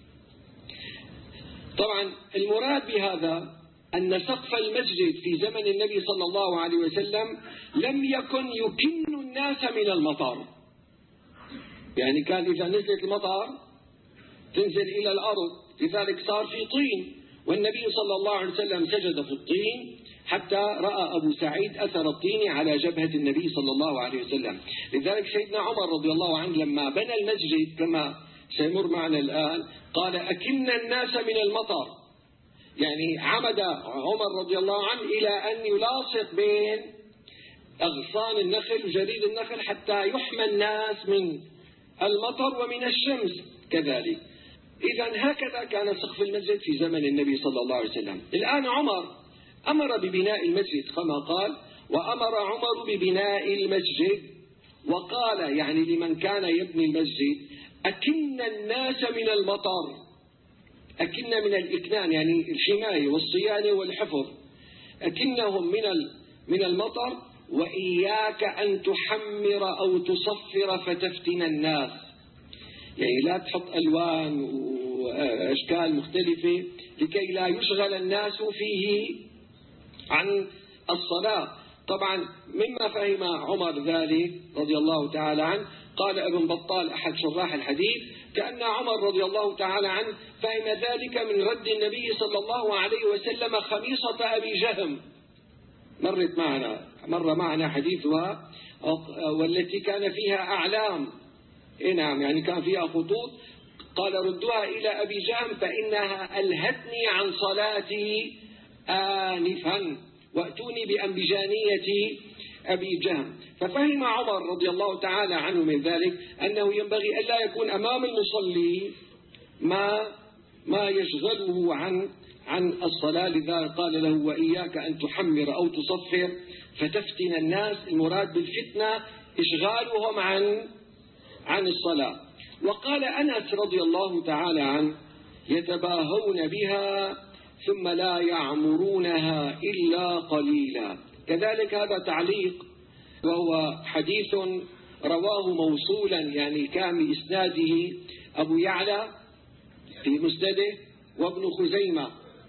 طبعا المراد بهذا أن سقف المسجد في زمن النبي صلى الله عليه وسلم لم يكن يكن الناس من المطر، يعني كان إذا نزلت المطر تنزل إلى الأرض، لذلك صار في طين، والنبي صلى الله عليه وسلم سجد في الطين حتى رأى أبو سعيد أثر الطين على جبهة النبي صلى الله عليه وسلم. لذلك سيدنا عمر رضي الله عنه لما بنى المسجد كما سيمر معنا الآن قال: أكن الناس من المطر، يعني عمد عمر رضي الله عنه إلى أن يلاصق بين أغصان النخل وجريد النخل حتى يحمى الناس من المطر ومن الشمس كذلك. إذن هكذا كان سقف المسجد في زمن النبي صلى الله عليه وسلم. الآن عمر أمر ببناء المسجد كما قال: وأمر عمر ببناء المسجد، وقال يعني لمن كان يبني المسجد: أكن الناس من المطر. أكن من الإكنان يعني الحماية والصيانة والحفظ، أكنهم من المطر، وإياك أن تحمر أو تصفر فتفتن الناس، يعني لا تحط ألوان وأشكال مختلفة لكي لا يشغل الناس فيه عن الصلاة. طبعا مما فهم عمر ذلك رضي الله تعالى عنه، قال ابن بطال أحد شراح الحديث: كأن عمر رضي الله تعالى عنه فهم ذلك من رد النبي صلى الله عليه وسلم خميصة أبي جهم، مر معنا حديثها، والتي كان فيها أعلام، نعم، يعني كان فيها خطوط، قال: ردوها إلى أبي جهم فإنها ألهتني عن صلاتي آنفا وأتوني بأنبجانية أبي جهم. ففهم عمر رضي الله تعالى عنه من ذلك أنه ينبغي ألا يكون أمام المصلي ما يشغله عن الصلاة، لذا قال له: وإياك أن تحمر أو تصفر فتفتن الناس. المراد بالفتنة إشغالهم عن الصلاة. وقال أنس رضي الله تعالى عنه: يتباهون بها ثم لا يعمرونها إلا قليلا. كذلك هذا تعليق، وهو حديث رواه موصولا يعني كان إسناده أبو يعلى في مسنده وابن خزيمة.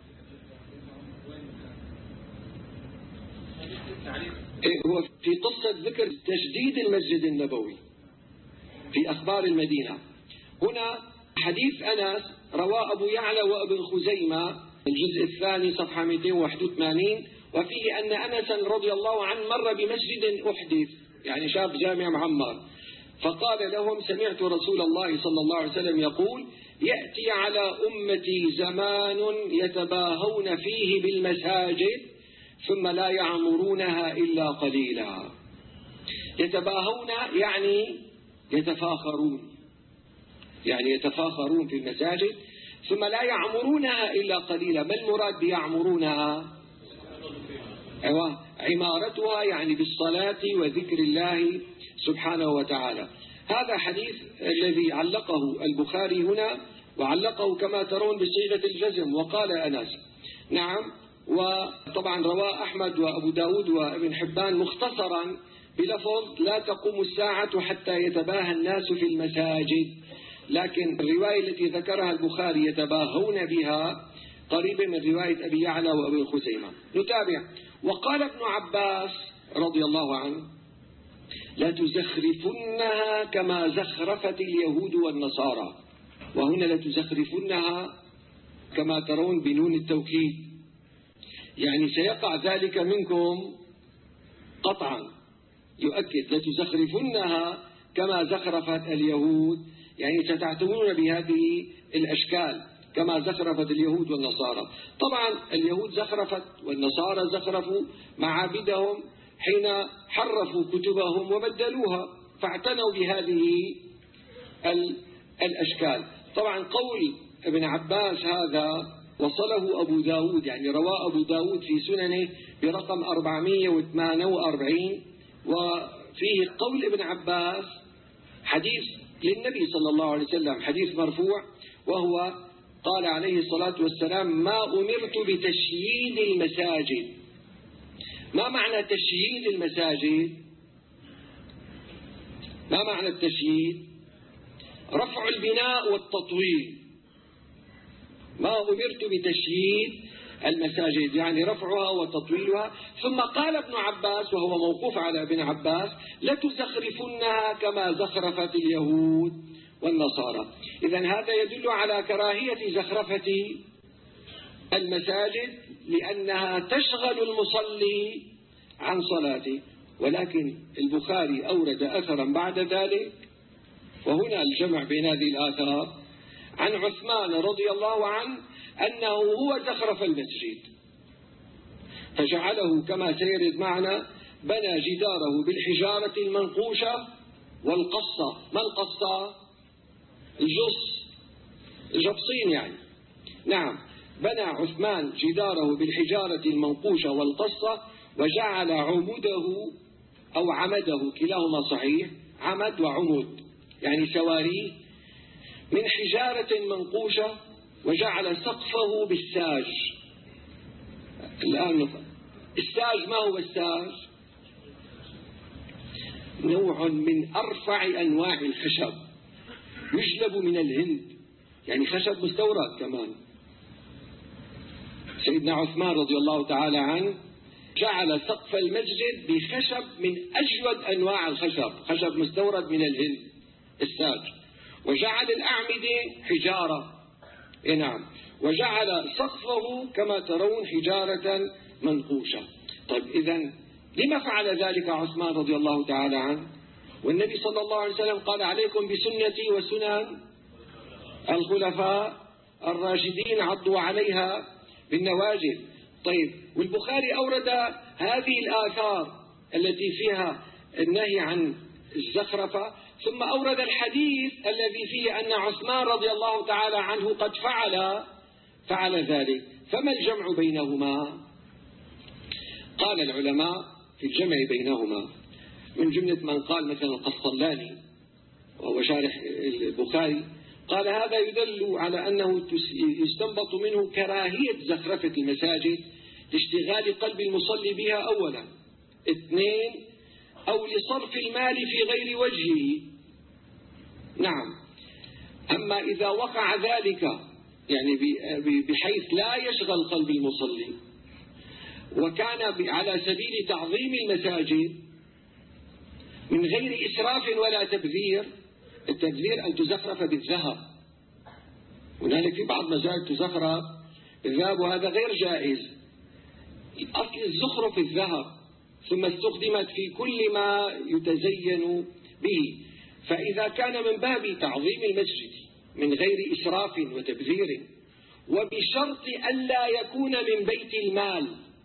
هو في قصة ذكر تجديد المسجد النبوي في أخبار المدينة. هنا حديث أنس رواه أبو يعلى وابن خزيمة الجزء الثاني صفحة 281، وفيه أن أنس رضي الله عنه مر بمسجد أحدث، يعني شاب جامع معمر، فقال لهم: سمعت رسول الله صلى الله عليه وسلم يقول: يأتي على أمتي زمان يتباهون فيه بالمساجد ثم لا يعمرونها إلا قليلا. يتباهون يعني يتفاخرون، يعني يتفاخرون في المساجد، ثم لا يعمرونها إلا قليلا. ما المراد بيعمرونها؟ عمارتها يعني بالصلاة وذكر الله سبحانه وتعالى. هذا حديث الذي علقه البخاري هنا، وعلقه كما ترون بصيغة الجزم، وقال أنس. نعم. وطبعا رواه أحمد وأبو داود وابن حبان مختصرا بلفظ: لا تقوم الساعة حتى يتباهى الناس في المساجد. لكن الرواية التي ذكرها البخاري يتباهون بها قريبة من رواية أبي يعلى وأبي خزيمة. نتابع. وقال ابن عباس رضي الله عنه: لتزخرفنها كما زخرفت اليهود والنصارى. وهنا لتزخرفنها كما ترون بنون التوكيد، يعني سيقع ذلك منكم قطعا، يؤكد: لتزخرفنها كما زخرفت اليهود، يعني ستعتمون بهذه الأشكال كما زخرفت اليهود والنصارى. طبعا اليهود زخرفت والنصارى زخرفوا معابدهم حين حرفوا كتبهم وبدلوها، فاعتنوا بهذه الأشكال. طبعا قول ابن عباس هذا وصله أبو داود، يعني رواه أبو داود في سننه برقم 448، وفيه قول ابن عباس حديث للنبي صلى الله عليه وسلم، حديث مرفوع، وهو قال عليه الصلاة والسلام: ما أمرت بتشييد المساجد. ما معنى تشييد المساجد؟ ما معنى التشييد؟ رفع البناء والتطويل. ما أمرت بتشييد المساجد يعني رفعها وتطويلها. ثم قال ابن عباس وهو موقوف على ابن عباس: لتزخرفنها كما زخرفت اليهود والنصارى. إذن هذا يدل على كراهية زخرفة المساجد لأنها تشغل المصلي عن صلاته. ولكن البخاري أورد أثرا بعد ذلك، وهنا الجمع بين هذه الآثار، عن عثمان رضي الله عنه أنه هو زخرف المسجد فجعله كما سيرد معنا، بنى جداره بالحجارة المنقوشة والقصة. ما القصة؟ الجبصين يعني. نعم. بنى عثمان جداره بالحجارة المنقوشة والقصة، وجعل عموده أو عمده، كلاهما صحيح، عمد وعمود يعني سواريه، من حجارة منقوشة، وجعل سقفه بالساج. الآن الساج ما هو الساج؟ نوع من أرفع أنواع الخشب يجلب من الهند، يعني خشب مستورد كمان. سيدنا عثمان رضي الله تعالى عنه جعل سقف المسجد بخشب من أجود أنواع الخشب، خشب مستورد من الهند، الساج. وجعل الأعمدة حجارة، نعم، وجعل سقفه كما ترون حجارة منقوشة. طيب إذن لما فعل ذلك عثمان رضي الله تعالى عنه؟ والنبي صلى الله عليه وسلم قال: عليكم بسنتي وسنن الخلفاء الراشدين، عضوا عليها بالنواجذ. طيب، والبخاري أورد هذه الآثار التي فيها النهي عن الزخرفة، ثم أورد الحديث الذي فيه أن عثمان رضي الله تعالى عنه قد فعل ذلك. فما الجمع بينهما؟ قال العلماء في الجمع بينهما من جملة من قال مثلا القسطلاني وهو شارح البخاري، قال: هذا يدل على أنه يستنبط منه كراهية زخرفة المساجد لاشتغال قلب المصلي بها أولا، 2 أو لصرف المال في غير وجهه. نعم. أما إذا وقع ذلك يعني بحيث لا يشغل قلب المصلي، وكان على سبيل تعظيم المساجد من غير إسراف ولا تبذير. التبذير أن تزخرف بالذهب، هنالك في بعض مساجد تزخرف بالذهب وهذا غير جائز. أصل الزخرف الذهب، ثم استخدمت في كل ما يتزين به. فإذا كان من باب تعظيم المسجد من غير إسراف وتبذير، وبشرط ألا يكون من بيت المال،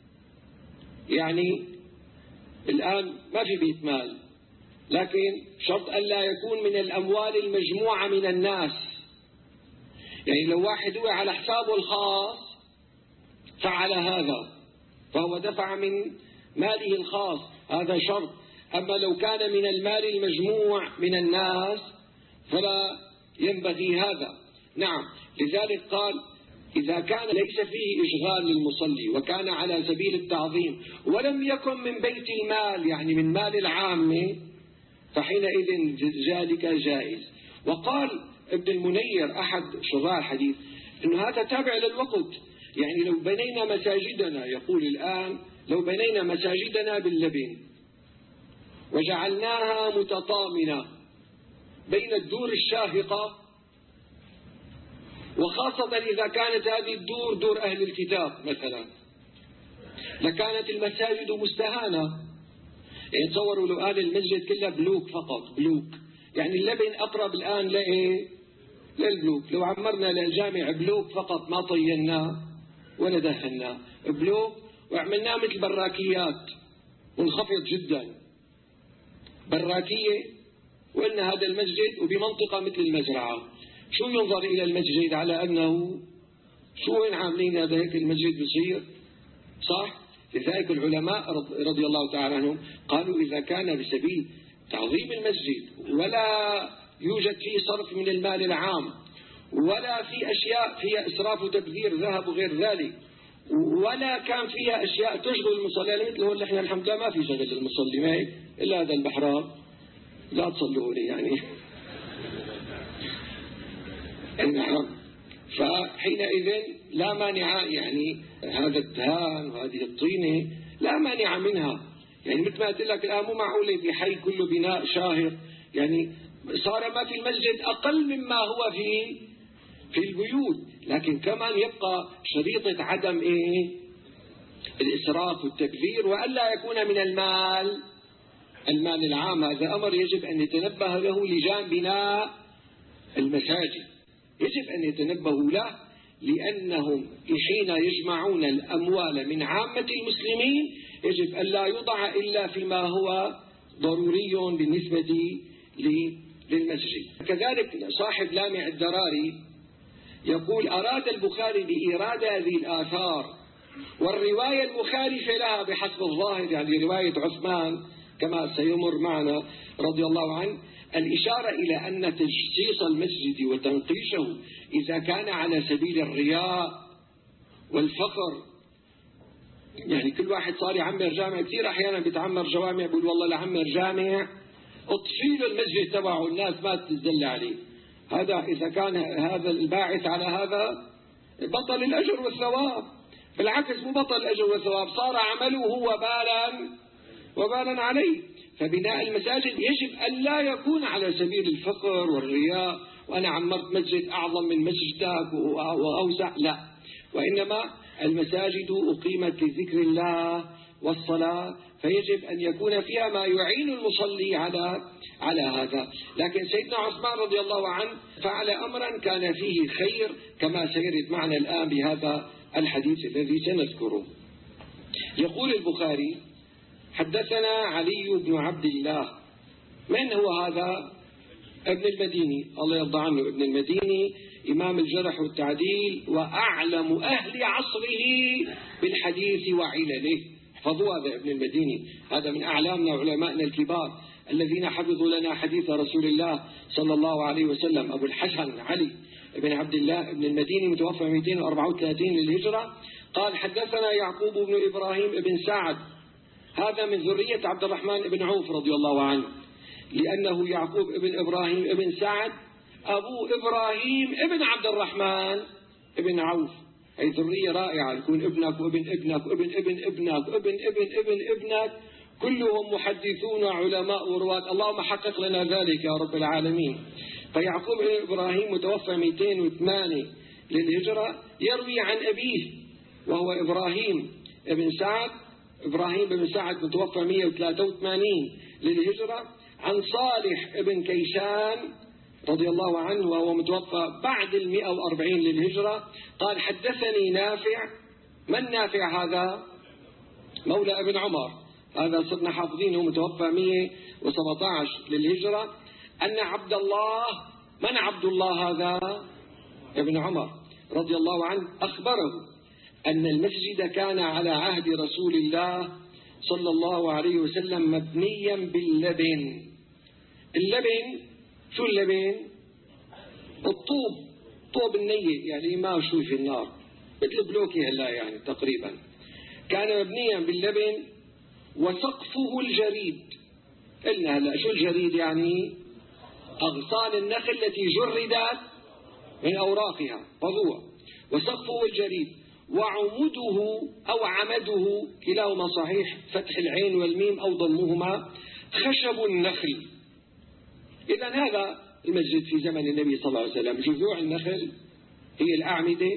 يعني الآن ما في بيت مال، لكن شرط ألا يكون من الأموال المجموعة من الناس. يعني لو واحد هو على حسابه الخاص فعل هذا فهو دفع من ماله الخاص، هذا شرط. أما لو كان من المال المجموع من الناس فلا ينبغي هذا. نعم، لذلك قال إذا كان ليس فيه إشغال للمصلي وكان على سبيل التعظيم ولم يكن من بيت المال، يعني من مال العامة، فحينئذ ذلك جائز. وقال ابن المنير أحد شراح الحديث إنه هذا تابع للوقت. يعني لو بنينا مساجدنا، يقول الآن لو بنينا مساجدنا باللبن وجعلناها متطامنة بين الدور الشاهقة، وخاصة إذا كانت هذه الدور دور أهل الكتاب مثلا، لكانت المساجد مستهانة. يعني تصوروا لو قال المسجد كله بلوك فقط، بلوك، يعني اللبن أقرب الآن لإيه؟ للبلوك. لو عمرنا للجامع بلوك فقط، ما طيناه ولا دهناه، بلوك، وعملناه مثل براكيات منخفض جدا، براكية، وقلنا هذا المسجد وبمنطقة مثل المزرعة، شو ينظر إلى المسجد على أنه شو وين عاملين هذا هيك المسجد بصير؟ صح؟ لذلك العلماء رضي الله تعالى عنهم قالوا إذا كان بسبيل تعظيم المسجد ولا يوجد فيه صرف من المال العام، ولا في أشياء فيها إسراف وتبذير ذهب وغير ذلك، ولا كان فيها أشياء تشغل المصلي، مثل هو احنا الحمد لله ما في شغل المصلي، ما هيك إلا هذا البحران، لا تصلوا لي يعني. نعم. فحينئذ لا مانع، يعني هذا الدهان وهذه الطينة لا مانع منها. يعني مثل ما قلت لك الآن مو معقولة بحي كله بناء شاهق، يعني صار ما في المسجد أقل مما هو في البيوت، لكن كمان يبقى شريطة عدم الإسراف والتبذير، وألا يكون من المال العام. هذا أمر يجب أن يتنبه له لجان بناء المساجد، يجب أن يتنبهوا له، لأنهم حين يجمعون الأموال من عامة المسلمين يجب أن لا يوضع إلا فيما هو ضروري بالنسبة للمسجد. كذلك صاحب لامع الدراري يقول أراد البخاري بإيراد هذه الآثار والرواية المخالفة لها بحسب الظاهر، يعني رواية عثمان كما سيمر معنا رضي الله عنه، الإشارة إلى أن تجصيص المسجد وتنقيشه إذا كان على سبيل الرياء والفخر، يعني كل واحد صار يعمر جامع، كثير أحيانا بيتعمر جوامع بيقول والله لعمر جامع اطفيل المسجد تبعه الناس ما تتدل عليه. هذا إذا كان هذا الباعث على هذا بطل الأجر والثواب، بالعكس مو بطل الأجر والثواب، صار عمله وبالا عليه. فبناء المساجد يجب أن لا يكون على سبيل الفقر والرياء، وأنا عمرت مسجد أعظم من مسجدك وأوسع، لا، وإنما المساجد أقيمت لذكر الله والصلاة، فيجب أن يكون فيها ما يعين المصلي على هذا. لكن سيدنا عثمان رضي الله عنه فعل أمرا كان فيه خير كما سيرد معنا الآن بهذا الحديث الذي سنذكره. يقول البخاري حدثنا علي بن عبد الله. من هو هذا؟ ابن المديني، الله يرضى عنه، ابن المديني إمام الجرح والتعديل وأعلم أهل عصره بالحديث وعلله. احفظوا هذا ابن المديني، هذا من أعلامنا وعلمائنا الكبار الذين حفظوا لنا حديث رسول الله صلى الله عليه وسلم. أبو الحسن علي بن عبد الله ابن المديني متوفى 234 للهجرة. قال حدثنا يعقوب بن إبراهيم بن سعد، هذا من ذرية عبد الرحمن بن عوف رضي الله عنه، لأنه يعقوب بن إبراهيم بن سعد أبو إبراهيم ابن عبد الرحمن ابن عوف، أي ذرية رائعة، يكون ابنك وابن ابنك وابن ابن ابنك وابن ابن ابن ابنك كلهم محدثون علماء ورواة، اللهم حقق لنا ذلك يا رب العالمين. فيعقوب بن إبراهيم متوفى 208 للهجرة، يروي عن أبيه وهو إبراهيم بن سعد، إبراهيم بن سعد متوفى 183 للهجرة، عن صالح بن كيسان رضي الله عنه وهو متوفى بعد 140 للهجرة، قال حدثني نافع. من نافع هذا؟ مولى ابن عمر، هذا صرنا حافظينه، متوفى 117 للهجرة، أن عبد الله، من عبد الله هذا؟ ابن عمر رضي الله عنه، أخبره أن المسجد كان على عهد رسول الله صلى الله عليه وسلم مبنيا باللبن. اللبن شو اللبن؟ الطوب، طوب النية يعني ما شوي في النار، مثل بلوكي هلا يعني تقريبا. كان مبنيا باللبن وسقفه الجريد. قلنا هلا شو الجريد؟ يعني أغصان النخل التي جردت من أوراقها فضوء، وسقفه الجريد، وعمده أو عمده كلاهما صحيح، فتح العين والميم أو ضمهما، خشب النخل. إذا هذا المسجد في زمن النبي صلى الله عليه وسلم، جذوع النخل هي الأعمدة،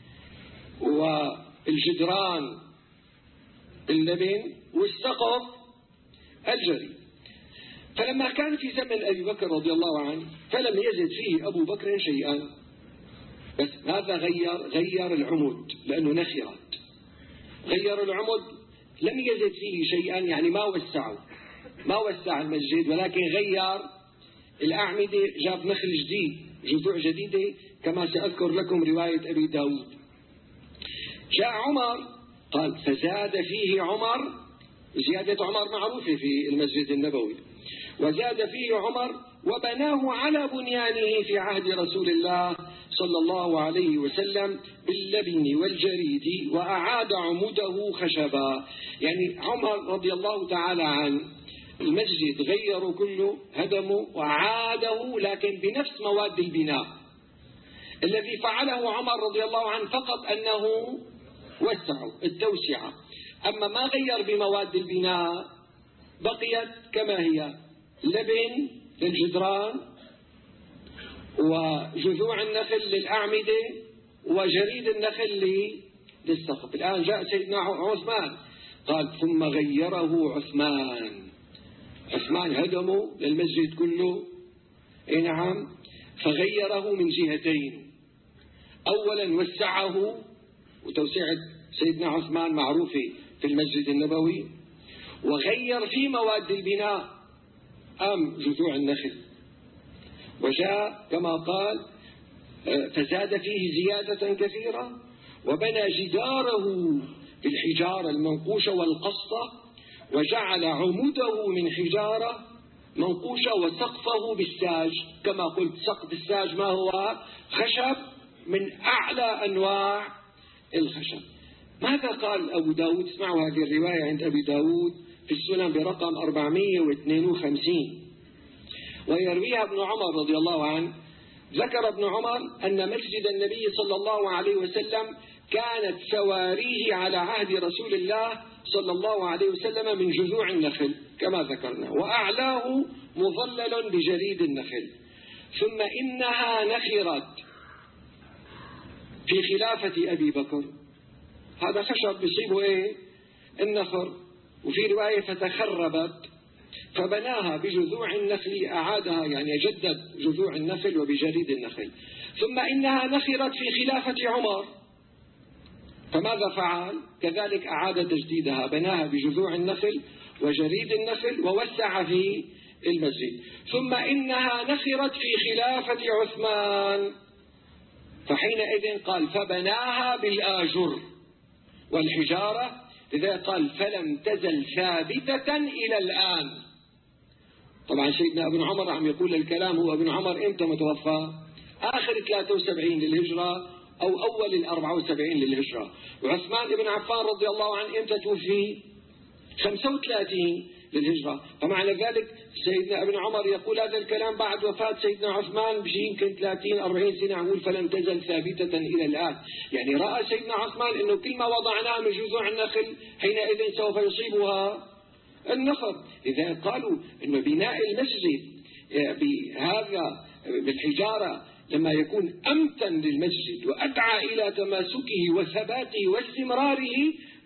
والجدران اللبن، والسقف الجريد. فلما كان في زمن أبي بكر رضي الله عنه فلم يزد فيه أبو بكر شيئا، بس هذا غير العمود لأنه نخرت، غير العمود، لم يزد فيه شيئا، يعني ما وسع المسجد، ولكن غير الأعمدة، جاب نخل جديد، جذوع جديدة، كما سأذكر لكم رواية أبي داود. جاء عمر قال فزاد فيه عمر، زيادة عمر معروفة في المسجد النبوي، وزاد فيه عمر وبناه على بنيانه في عهد رسول الله صلى الله عليه وسلم باللبن والجريد، وأعاد عموده خشبا. يعني عمر رضي الله تعالى عنه المسجد غيروا كله، هدموا وعاده، لكن بنفس مواد البناء. الذي فعله عمر رضي الله عنه فقط أنه وسعوا التوسعة، أما ما غير بمواد البناء بقيت كما هي، لبن للجدران، وجذوع النخل للأعمدة، وجريد النخل للسقف. الآن جاء سيدنا عثمان قال ثم غيره عثمان هدموا للمسجد كله، نعم، فغيره من جهتين. أولا وسعه، وتوسعة سيدنا عثمان معروفة في المسجد النبوي، وغير في مواد البناء، جذوع النخل، وجاء كما قال فزاد فيه زيادة كثيرة، وبنى جداره بالحجارة المنقوشة والقصة، وجعل عموده من حجارة منقوشة، وسقفه بالساج، كما قلت سقف الساج ما هو؟ خشب من أعلى أنواع الخشب. ماذا قال أبو داود؟ اسمعوا هذه الرواية عند أبي داود في السنن برقم 452، ويرويها ابن عمر رضي الله عنه. ذكر ابن عمر أن مسجد النبي صلى الله عليه وسلم كانت سواريه على عهد رسول الله صلى الله عليه وسلم من جذوع النخل كما ذكرنا، وأعلاه مظلل بجريد النخل، ثم إنها نخرت في خلافة أبي بكر. هذا خشب بيصيبه النخر، وفي رواية فتخربت فبناها بجذوع النخل، أعادها يعني جدد جذوع النخل وبجريد النخل. ثم إنها نخرت في خلافة عمر، فماذا فعل؟ كذلك أعاد تجديدها، بناها بجذوع النخل وجريد النخل، ووسع في المسجد. ثم إنها نخرت في خلافة عثمان، فحينئذ قال فبناها بالآجر والحجارة، لذلك قال فلم تزل ثابتة إلى الآن. طبعا سيدنا ابن عمر عم يقول الكلام، هو ابن عمر امتى متوفى؟ آخر 73 للهجرة أو أول 74 للهجرة. وعثمان بن عفان رضي الله عنه امتى توفي؟ 35 للهجرة. فمعنى ذلك سيدنا ابن عمر يقول هذا الكلام بعد وفاة سيدنا عثمان بشيء يمكن 30-40 سنة، يقول فلم تزل ثابتة إلى الآن. يعني رأى سيدنا عثمان أنه كل ما وضعناه من جذوع النخل حينئذ سوف يصيبها النخر. إذا قالوا أن بناء المسجد بهذا بالحجارة لما يكون أمتن للمسجد وأدعى إلى تماسكه وثباته واستمراره،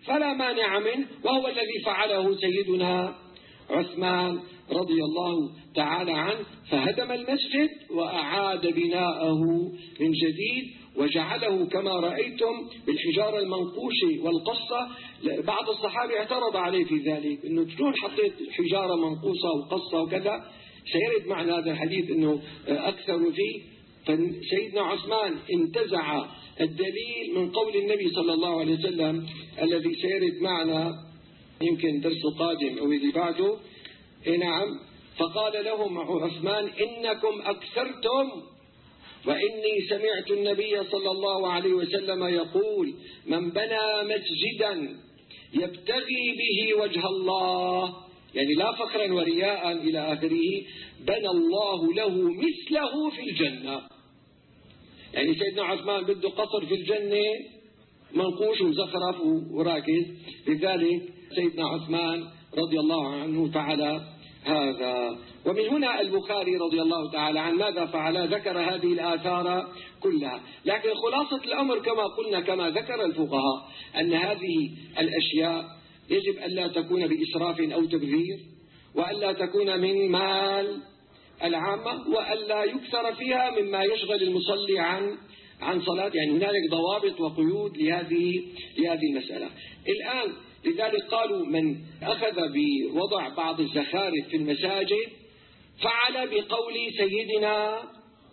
فلا مانع منه، وهو الذي فعله سيدنا عثمان رضي الله تعالى عنه، فهدم المسجد وأعاد بناءه من جديد وجعله كما رأيتم بالحجارة المنقوشة والقصة. بعض الصحابة اعترض عليه في ذلك، أنه شلون حطيت حجارة منقوصة وقصة وكذا، سيرد معنا هذا الحديث أنه أكثر فيه. فسيدنا عثمان انتزع الدليل من قول النبي صلى الله عليه وسلم الذي سيرد معنا يمكن درس قادم أو اللي بعده. نعم، فقال لهم عثمان: إنكم أكثرتم، وإني سمعت النبي صلى الله عليه وسلم يقول: من بنى مسجدا يبتغي به وجه الله، يعني لا فخرا ورياء إلى آخره، بنى الله له مثله في الجنة. يعني سيدنا عثمان بده قصر في الجنة منقوش ومزخرف وراكز، لذلك سيدنا عثمان رضي الله عنه فعل هذا. ومن هنا البخاري رضي الله تعالى عنه ماذا فعل؟ ذكر هذه الآثار كلها. لكن خلاصة الأمر كما قلنا، كما ذكر الفقهاء، أن هذه الأشياء يجب ألا تكون بإسراف أو تبذير، وألا تكون من مال العامة، وألا يكثر فيها مما يشغل المصلي عن صلاة. يعني هنالك ضوابط وقيود لهذه المسألة. الآن لذلك قالوا من أخذ بوضع بعض الزخارف في المساجد فعل بقول سيدنا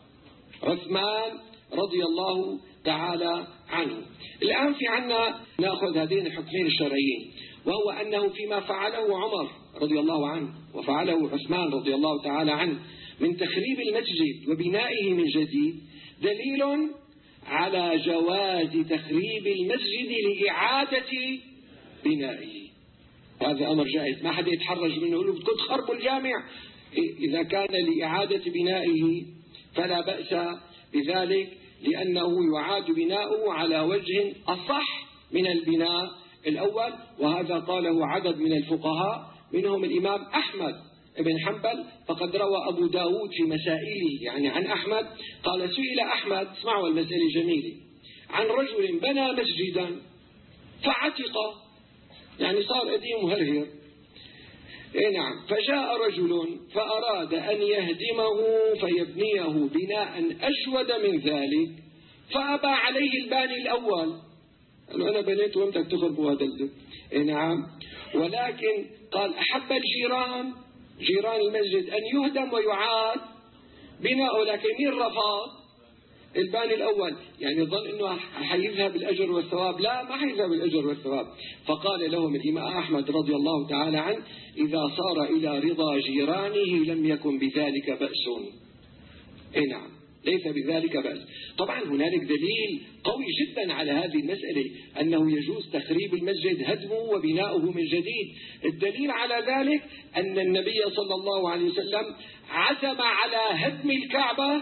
عثمان رضي الله تعالى عنه. الآن في عنا نأخذ هذين الحكمين الشرعيين، وهو أنه فيما فعله عمر رضي الله عنه وفعله عثمان رضي الله تعالى عنه من تخريب المسجد وبنائه من جديد دليل على جواز تخريب المسجد لإعادة بنائه. هذا أمر جائز، ما حدا يتحرج منه يقول له بدكم تخربوا الجامع. إذا كان لإعادة بنائه فلا بأس بذلك، لأنه يعاد بناؤه على وجه أصح من البناء الأول. وهذا قاله عدد من الفقهاء، منهم الإمام أحمد بن حنبل، فقد روى أبو داود في مسائله يعني عن أحمد قال: سئل أحمد، اسمعوا المسألة جميلة، عن رجل بنى مسجدا فعتق، يعني صار قديم وهرهر. نعم، فجاء رجل فأراد أن يهدمه فيبنيه بناء أجود من ذلك، فأبى عليه الباني الأول، قال: أنا بنيت وأنت تخرب هذا. نعم، ولكن قال: أحب الجيران، جيران المسجد، أن يهدم ويعاد بناؤه، لكن مين رفض؟ الباني الأول. يعني ظن أنه حيذهب الأجر والثواب، لا، ما حيذهب الأجر والثواب. فقال لهم الإمام أحمد رضي الله تعالى عنه: إذا صار إلى رضا جيرانه لم يكن بذلك بأس. نعم، ليس بذلك بأس. طبعا هنالك دليل قوي جدا على هذه المسألة، أنه يجوز تخريب المسجد، هدمه وبناؤه من جديد. الدليل على ذلك أن النبي صلى الله عليه وسلم عزم على هدم الكعبة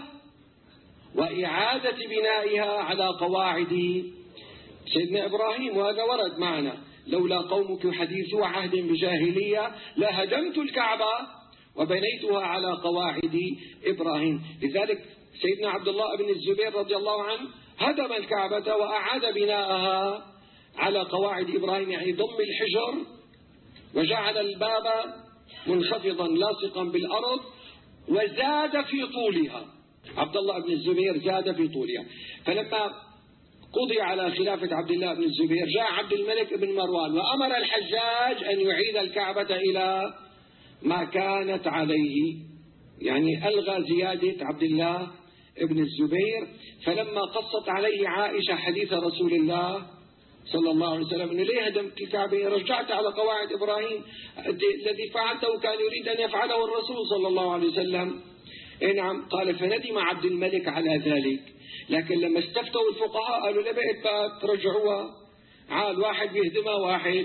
وإعادة بنائها على قواعد سيدنا إبراهيم، وهذا ورد معنا: لولا قومك حديثو عهد بجاهلية لهدمت الكعبة وبنيتها على قواعد إبراهيم. لذلك سيدنا عبد الله بن الزبير رضي الله عنه هدم الكعبة وأعاد بناءها على قواعد إبراهيم، يعني ضم الحجر وجعل الباب منخفضا لاصقا بالأرض وزاد في طولها. عبد الله بن الزبير زاد في طولها. فلما قضي على خلافة عبد الله بن الزبير جاء عبد الملك بن مروان وأمر الحجاج أن يعيد الكعبة إلى ما كانت عليه، يعني ألغى زيادة عبد الله بن الزبير. فلما قصت عليه عائشة حديث رسول الله صلى الله عليه وسلم أنه ليه هدمت الكعبة، رجعت على قواعد إبراهيم، الذي فعلته كان يريد أن يفعله الرسول صلى الله عليه وسلم. نعم، قال: فندم عبد الملك على ذلك. لكن لما استفتوا الفقهاء قالوا: لا بقى ترجعوها، عاد واحد بيهدمها واحد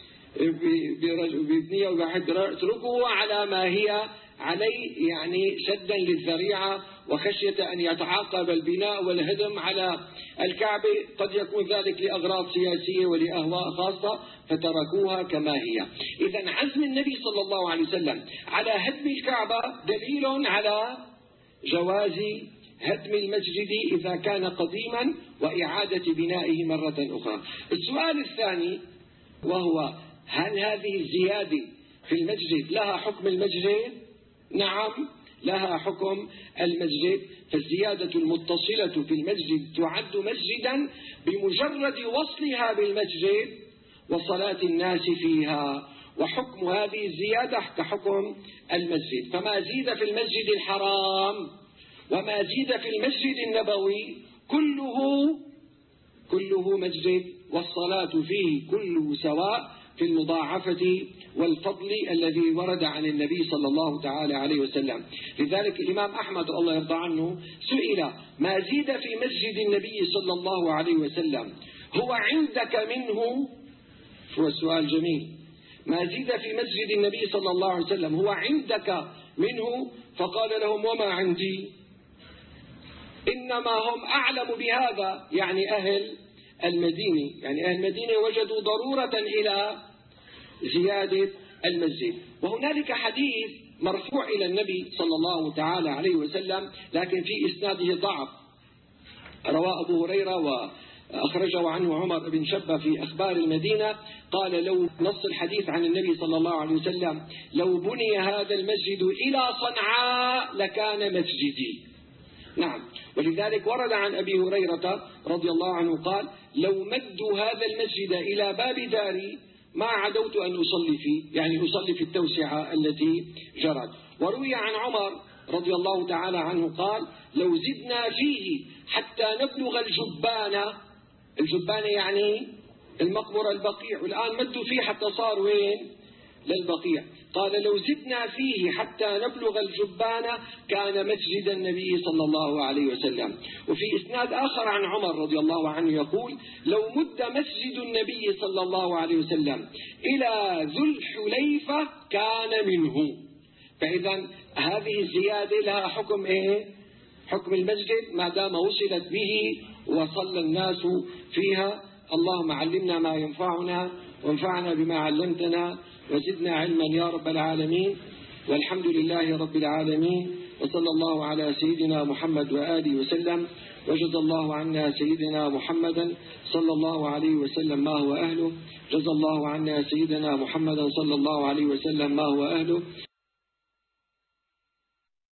بيبنيها وواحد اتركوها على ما هي عليه، يعني سدا للذريعة وخشية أن يتعاقب البناء والهدم على الكعبة، قد يكون ذلك لأغراض سياسية ولأهواء خاصة، فتركوها كما هي. إذن عزم النبي صلى الله عليه وسلم على هدم الكعبة دليل على جواز هدم المسجد إذا كان قديما وإعادة بنائه مرة أخرى. السؤال الثاني: وهو هل هذه الزيادة في المسجد لها حكم المسجد؟ نعم، لها حكم المسجد. فالزيادة المتصلة في المسجد تعد مسجدا بمجرد وصلها بالمسجد وصلاة الناس فيها، وحكم هذه الزيادة كحكم المسجد. فما زيد في المسجد الحرام وما زيد في المسجد النبوي كله مسجد، والصلاة فيه كله سواء في المضاعفة والفضل الذي ورد عن النبي صلى الله تعالى عليه وسلم. لذلك الإمام أحمد الله يرضى عنه سئل: ما زيد في مسجد النبي صلى الله عليه وسلم هو عندك منه؟ هو السؤال جميل. ما زيد في مسجد النبي صلى الله عليه وسلم هو عندك منه؟ فقال لهم: وما عندي؟ إنما هم أعلم بهذا، يعني أهل المدينة، يعني أهل المدينة وجدوا ضرورة إلى زيادة المسجد. وهنالك حديث مرفوع إلى النبي صلى الله تعالى عليه وسلم لكن في إسناده ضعف، رواه أبو هريرة وأخرجه عنه عمر بن شبة في أخبار المدينة. قال: لو نص الحديث عن النبي صلى الله عليه وسلم: لو بني هذا المسجد إلى صنعاء لكان مسجدي. نعم، ولذلك ورد عن أبي هريرة رضي الله عنه قال: لو مدوا هذا المسجد إلى باب داري ما عدوت أن أصلي فيه، يعني أصلي في التوسعة التي جرت. وروي عن عمر رضي الله تعالى عنه قال: لو زدنا فيه حتى نبلغ الجبانة يعني المقبرة البقيع، والآن مدوا فيه حتى صار وين؟ للبقيع. قال: لو زدنا فيه حتى نبلغ الجبانة كان مسجد النبي صلى الله عليه وسلم. وفي إسناد آخر عن عمر رضي الله عنه يقول: لو مد مسجد النبي صلى الله عليه وسلم إلى ذو الحليفة كان منه. فإذا هذه الزيادة لها حكم إيه؟ حكم المسجد ما دام وصلت به وصلى الناس فيها. اللهم علمنا ما ينفعنا وانفعنا بما علمتنا وزدنا علما يا رب العالمين، والحمد لله رب العالمين، وصلى الله على سيدنا محمد وآله وسلم، وجزى الله عنا سيدنا محمدا صلى الله عليه وسلم ما هو أهله، جزى الله عنا سيدنا محمدا صلى الله عليه وسلم ما هو أهله.